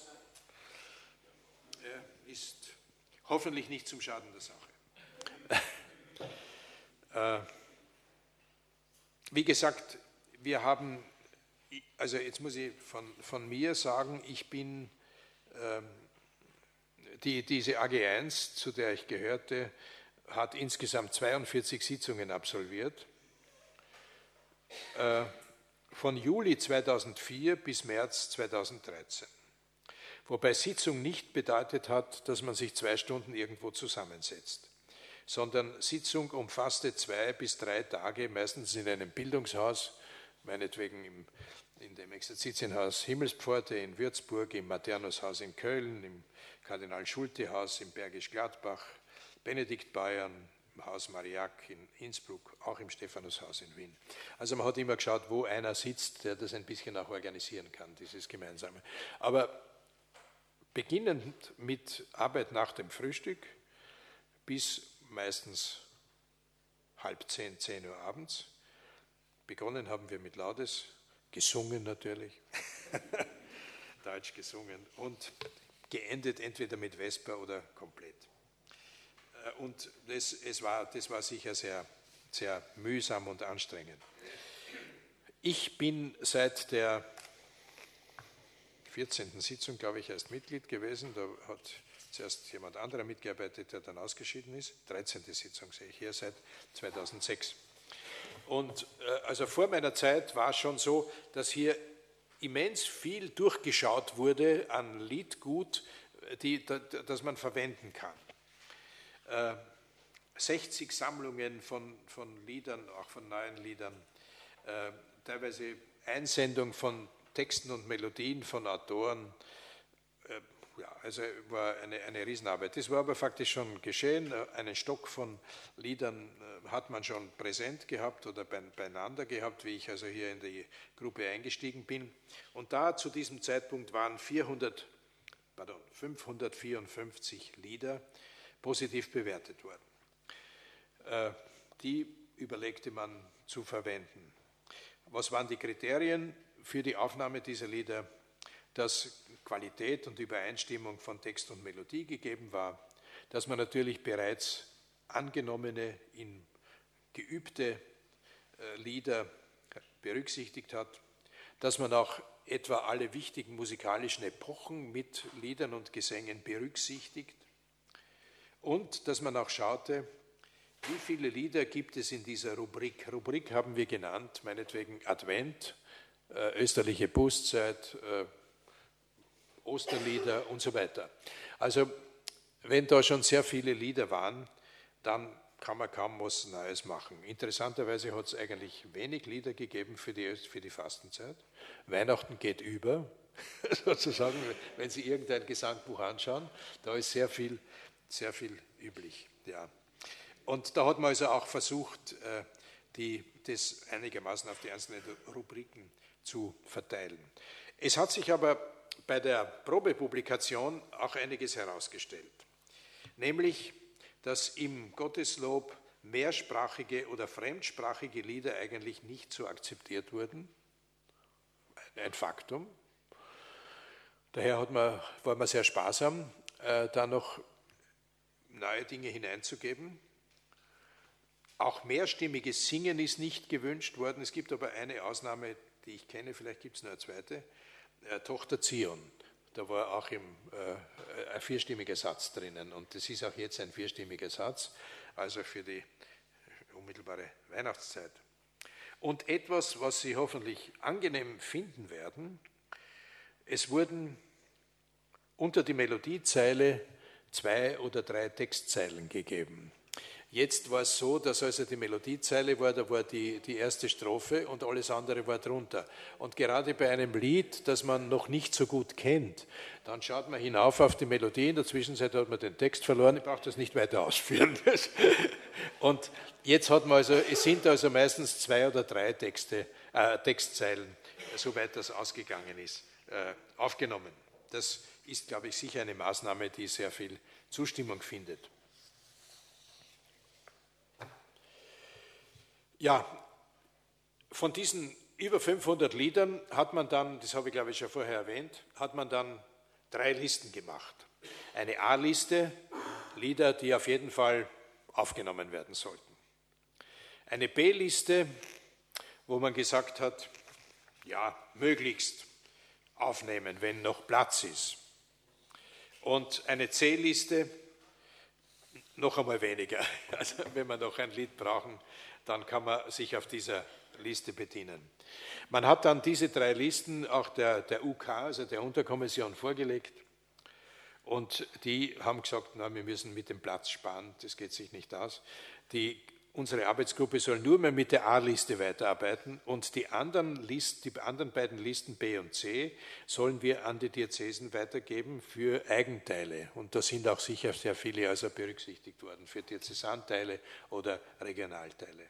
S1: äh, ist hoffentlich nicht zum Schaden der Sache. äh, wie gesagt, wir haben, also jetzt muss ich von, von mir sagen, ich bin, äh, die, diese A G eins, zu der ich gehörte, hat insgesamt zweiundvierzig Sitzungen absolviert. Von Juli zweitausendvier bis März zweitausenddreizehn. Wobei Sitzung nicht bedeutet hat, dass man sich zwei Stunden irgendwo zusammensetzt, sondern Sitzung umfasste zwei bis drei Tage, meistens in einem Bildungshaus, meinetwegen im, in dem Exerzitienhaus Himmelspforte in Würzburg, im Maternushaus in Köln, im Kardinal-Schulte-Haus in Bergisch Gladbach, Benediktbayern, im Haus Mariac in Innsbruck, auch im Stephanushaus in Wien. Also man hat immer geschaut, wo einer sitzt, der das ein bisschen auch organisieren kann, dieses Gemeinsame. Aber beginnend mit Arbeit nach dem Frühstück bis meistens halb zehn, zehn Uhr abends. Begonnen haben wir mit Laudes, gesungen natürlich, Deutsch gesungen, und geendet entweder mit Vesper oder komplett. Und das, es war, das war sicher sehr, sehr mühsam und anstrengend. Ich bin seit der vierzehnten Sitzung, glaube ich, erst Mitglied gewesen. Da hat zuerst jemand anderer mitgearbeitet, der dann ausgeschieden ist. dreizehnte Sitzung sehe ich hier seit zweitausendsechs. Und äh, also vor meiner Zeit war es schon so, dass hier immens viel durchgeschaut wurde an Liedgut, die, das man verwenden kann. sechzig Sammlungen von, von Liedern, auch von neuen Liedern, äh, teilweise Einsendung von Texten und Melodien von Autoren. Äh, ja, also war eine, eine Riesenarbeit. Das war aber faktisch schon geschehen. Einen Stock von Liedern äh, hat man schon präsent gehabt oder beieinander gehabt, wie ich also hier in die Gruppe eingestiegen bin. Und da zu diesem Zeitpunkt waren vierhundert, pardon, fünfhundertvierundfünfzig Lieder positiv bewertet worden. Die überlegte man zu verwenden. Was waren die Kriterien für die Aufnahme dieser Lieder? Dass Qualität und Übereinstimmung von Text und Melodie gegeben war, dass man natürlich bereits angenommene, in geübte Lieder berücksichtigt hat, dass man auch etwa alle wichtigen musikalischen Epochen mit Liedern und Gesängen berücksichtigt, und dass man auch schaute, wie viele Lieder gibt es in dieser Rubrik? Rubrik haben wir genannt, meinetwegen Advent, äh, österliche Bußzeit, äh, Osterlieder und so weiter. Also wenn da schon sehr viele Lieder waren, dann kann man kaum was Neues machen. Interessanterweise hat es eigentlich wenig Lieder gegeben für die, für die Fastenzeit. Weihnachten geht über, sozusagen, wenn Sie irgendein Gesangbuch anschauen, da ist sehr viel, sehr viel üblich. Ja. Und da hat man also auch versucht, die, das einigermaßen auf die einzelnen Rubriken zu verteilen. Es hat sich aber bei der Probepublikation auch einiges herausgestellt, nämlich, dass im Gotteslob mehrsprachige oder fremdsprachige Lieder eigentlich nicht so akzeptiert wurden. Ein Faktum. Daher hat man, war man sehr sparsam, äh, da noch neue Dinge hineinzugeben. Auch mehrstimmiges Singen ist nicht gewünscht worden. Es gibt aber eine Ausnahme, die ich kenne, vielleicht gibt es noch eine zweite, äh, Tochter Zion. Da war auch im, äh, ein vierstimmiger Satz drinnen und das ist auch jetzt ein vierstimmiger Satz, also für die unmittelbare Weihnachtszeit. Und etwas, was Sie hoffentlich angenehm finden werden, es wurden unter die Melodiezeile zwei oder drei Textzeilen gegeben. Jetzt war es so, dass also die Melodiezeile war, da war die, die erste Strophe und alles andere war drunter. Und gerade bei einem Lied, das man noch nicht so gut kennt, dann schaut man hinauf auf die Melodie, in der Zwischenzeit hat man den Text verloren, ich brauche das nicht weiter ausführen. Und jetzt hat man also, es sind also meistens zwei oder drei Texte, äh, Textzeilen, soweit das ausgegangen ist, äh, aufgenommen. Das ist, glaube ich, sicher eine Maßnahme, die sehr viel Zustimmung findet. Ja, von diesen über fünfhundert Liedern hat man dann, das habe ich glaube ich schon vorher erwähnt, hat man dann drei Listen gemacht. Eine A-Liste, Lieder, die auf jeden Fall aufgenommen werden sollten. Eine B-Liste, wo man gesagt hat, ja, möglichst aufnehmen, wenn noch Platz ist. Und eine C-Liste, noch einmal weniger. Also wenn wir noch ein Lied brauchen, dann kann man sich auf dieser Liste bedienen. Man hat dann diese drei Listen auch der, der U K, also der Unterkommission, vorgelegt und die haben gesagt, na, wir müssen mit dem Platz sparen, das geht sich nicht aus. Die, unsere Arbeitsgruppe soll nur mehr mit der A-Liste weiterarbeiten und die anderen, List, die anderen beiden Listen B und C sollen wir an die Diözesen weitergeben für Eigenteile. Und da sind auch sicher sehr viele also berücksichtigt worden, für Diözesanteile oder Regionalteile.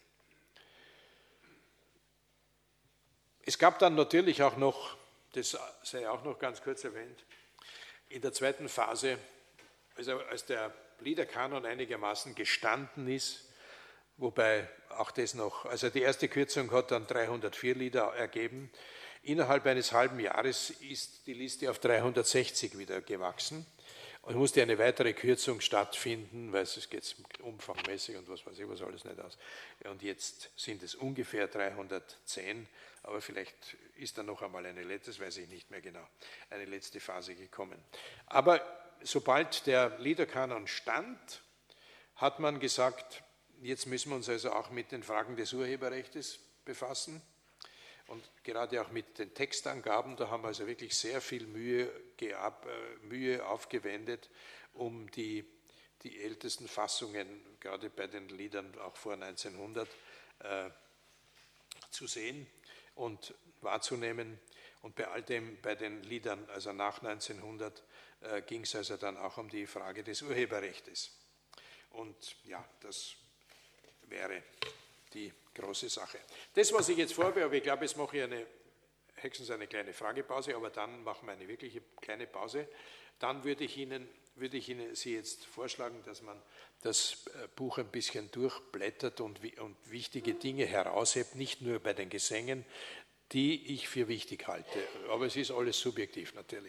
S1: Es gab dann natürlich auch noch, das sei auch noch ganz kurz erwähnt, in der zweiten Phase, also als der Liederkanon einigermaßen gestanden ist, wobei auch das noch, also die erste Kürzung hat dann dreihundertvier Lieder ergeben. Innerhalb eines halben Jahres ist die Liste auf dreihundertsechzig wieder gewachsen und musste eine weitere Kürzung stattfinden, weil es geht umfangmäßig und was weiß ich was alles nicht aus. Und jetzt sind es ungefähr dreihundertzehn, aber vielleicht ist da noch einmal eine letzte, das weiß ich nicht mehr genau, eine letzte Phase gekommen. Aber sobald der Liederkanon stand, hat man gesagt, jetzt müssen wir uns also auch mit den Fragen des Urheberrechts befassen und gerade auch mit den Textangaben, da haben wir also wirklich sehr viel Mühe, geab, äh, Mühe aufgewendet, um die, die ältesten Fassungen, gerade bei den Liedern auch vor neunzehnhundert, äh, zu sehen und wahrzunehmen. Und bei all dem, bei den Liedern, also nach neunzehnhundert, äh, ging es also dann auch um die Frage des Urheberrechts. Und ja, das wäre die große Sache. Das, was ich jetzt vorhabe, ich glaube, jetzt mache ich eine, höchstens eine kleine Fragepause, aber dann machen wir eine wirkliche kleine Pause. Dann würde ich Ihnen, würde ich Ihnen Sie jetzt vorschlagen, dass man das Buch ein bisschen durchblättert und, und wichtige Dinge heraushebt, nicht nur bei den Gesängen, die ich für wichtig halte. Aber es ist alles subjektiv natürlich.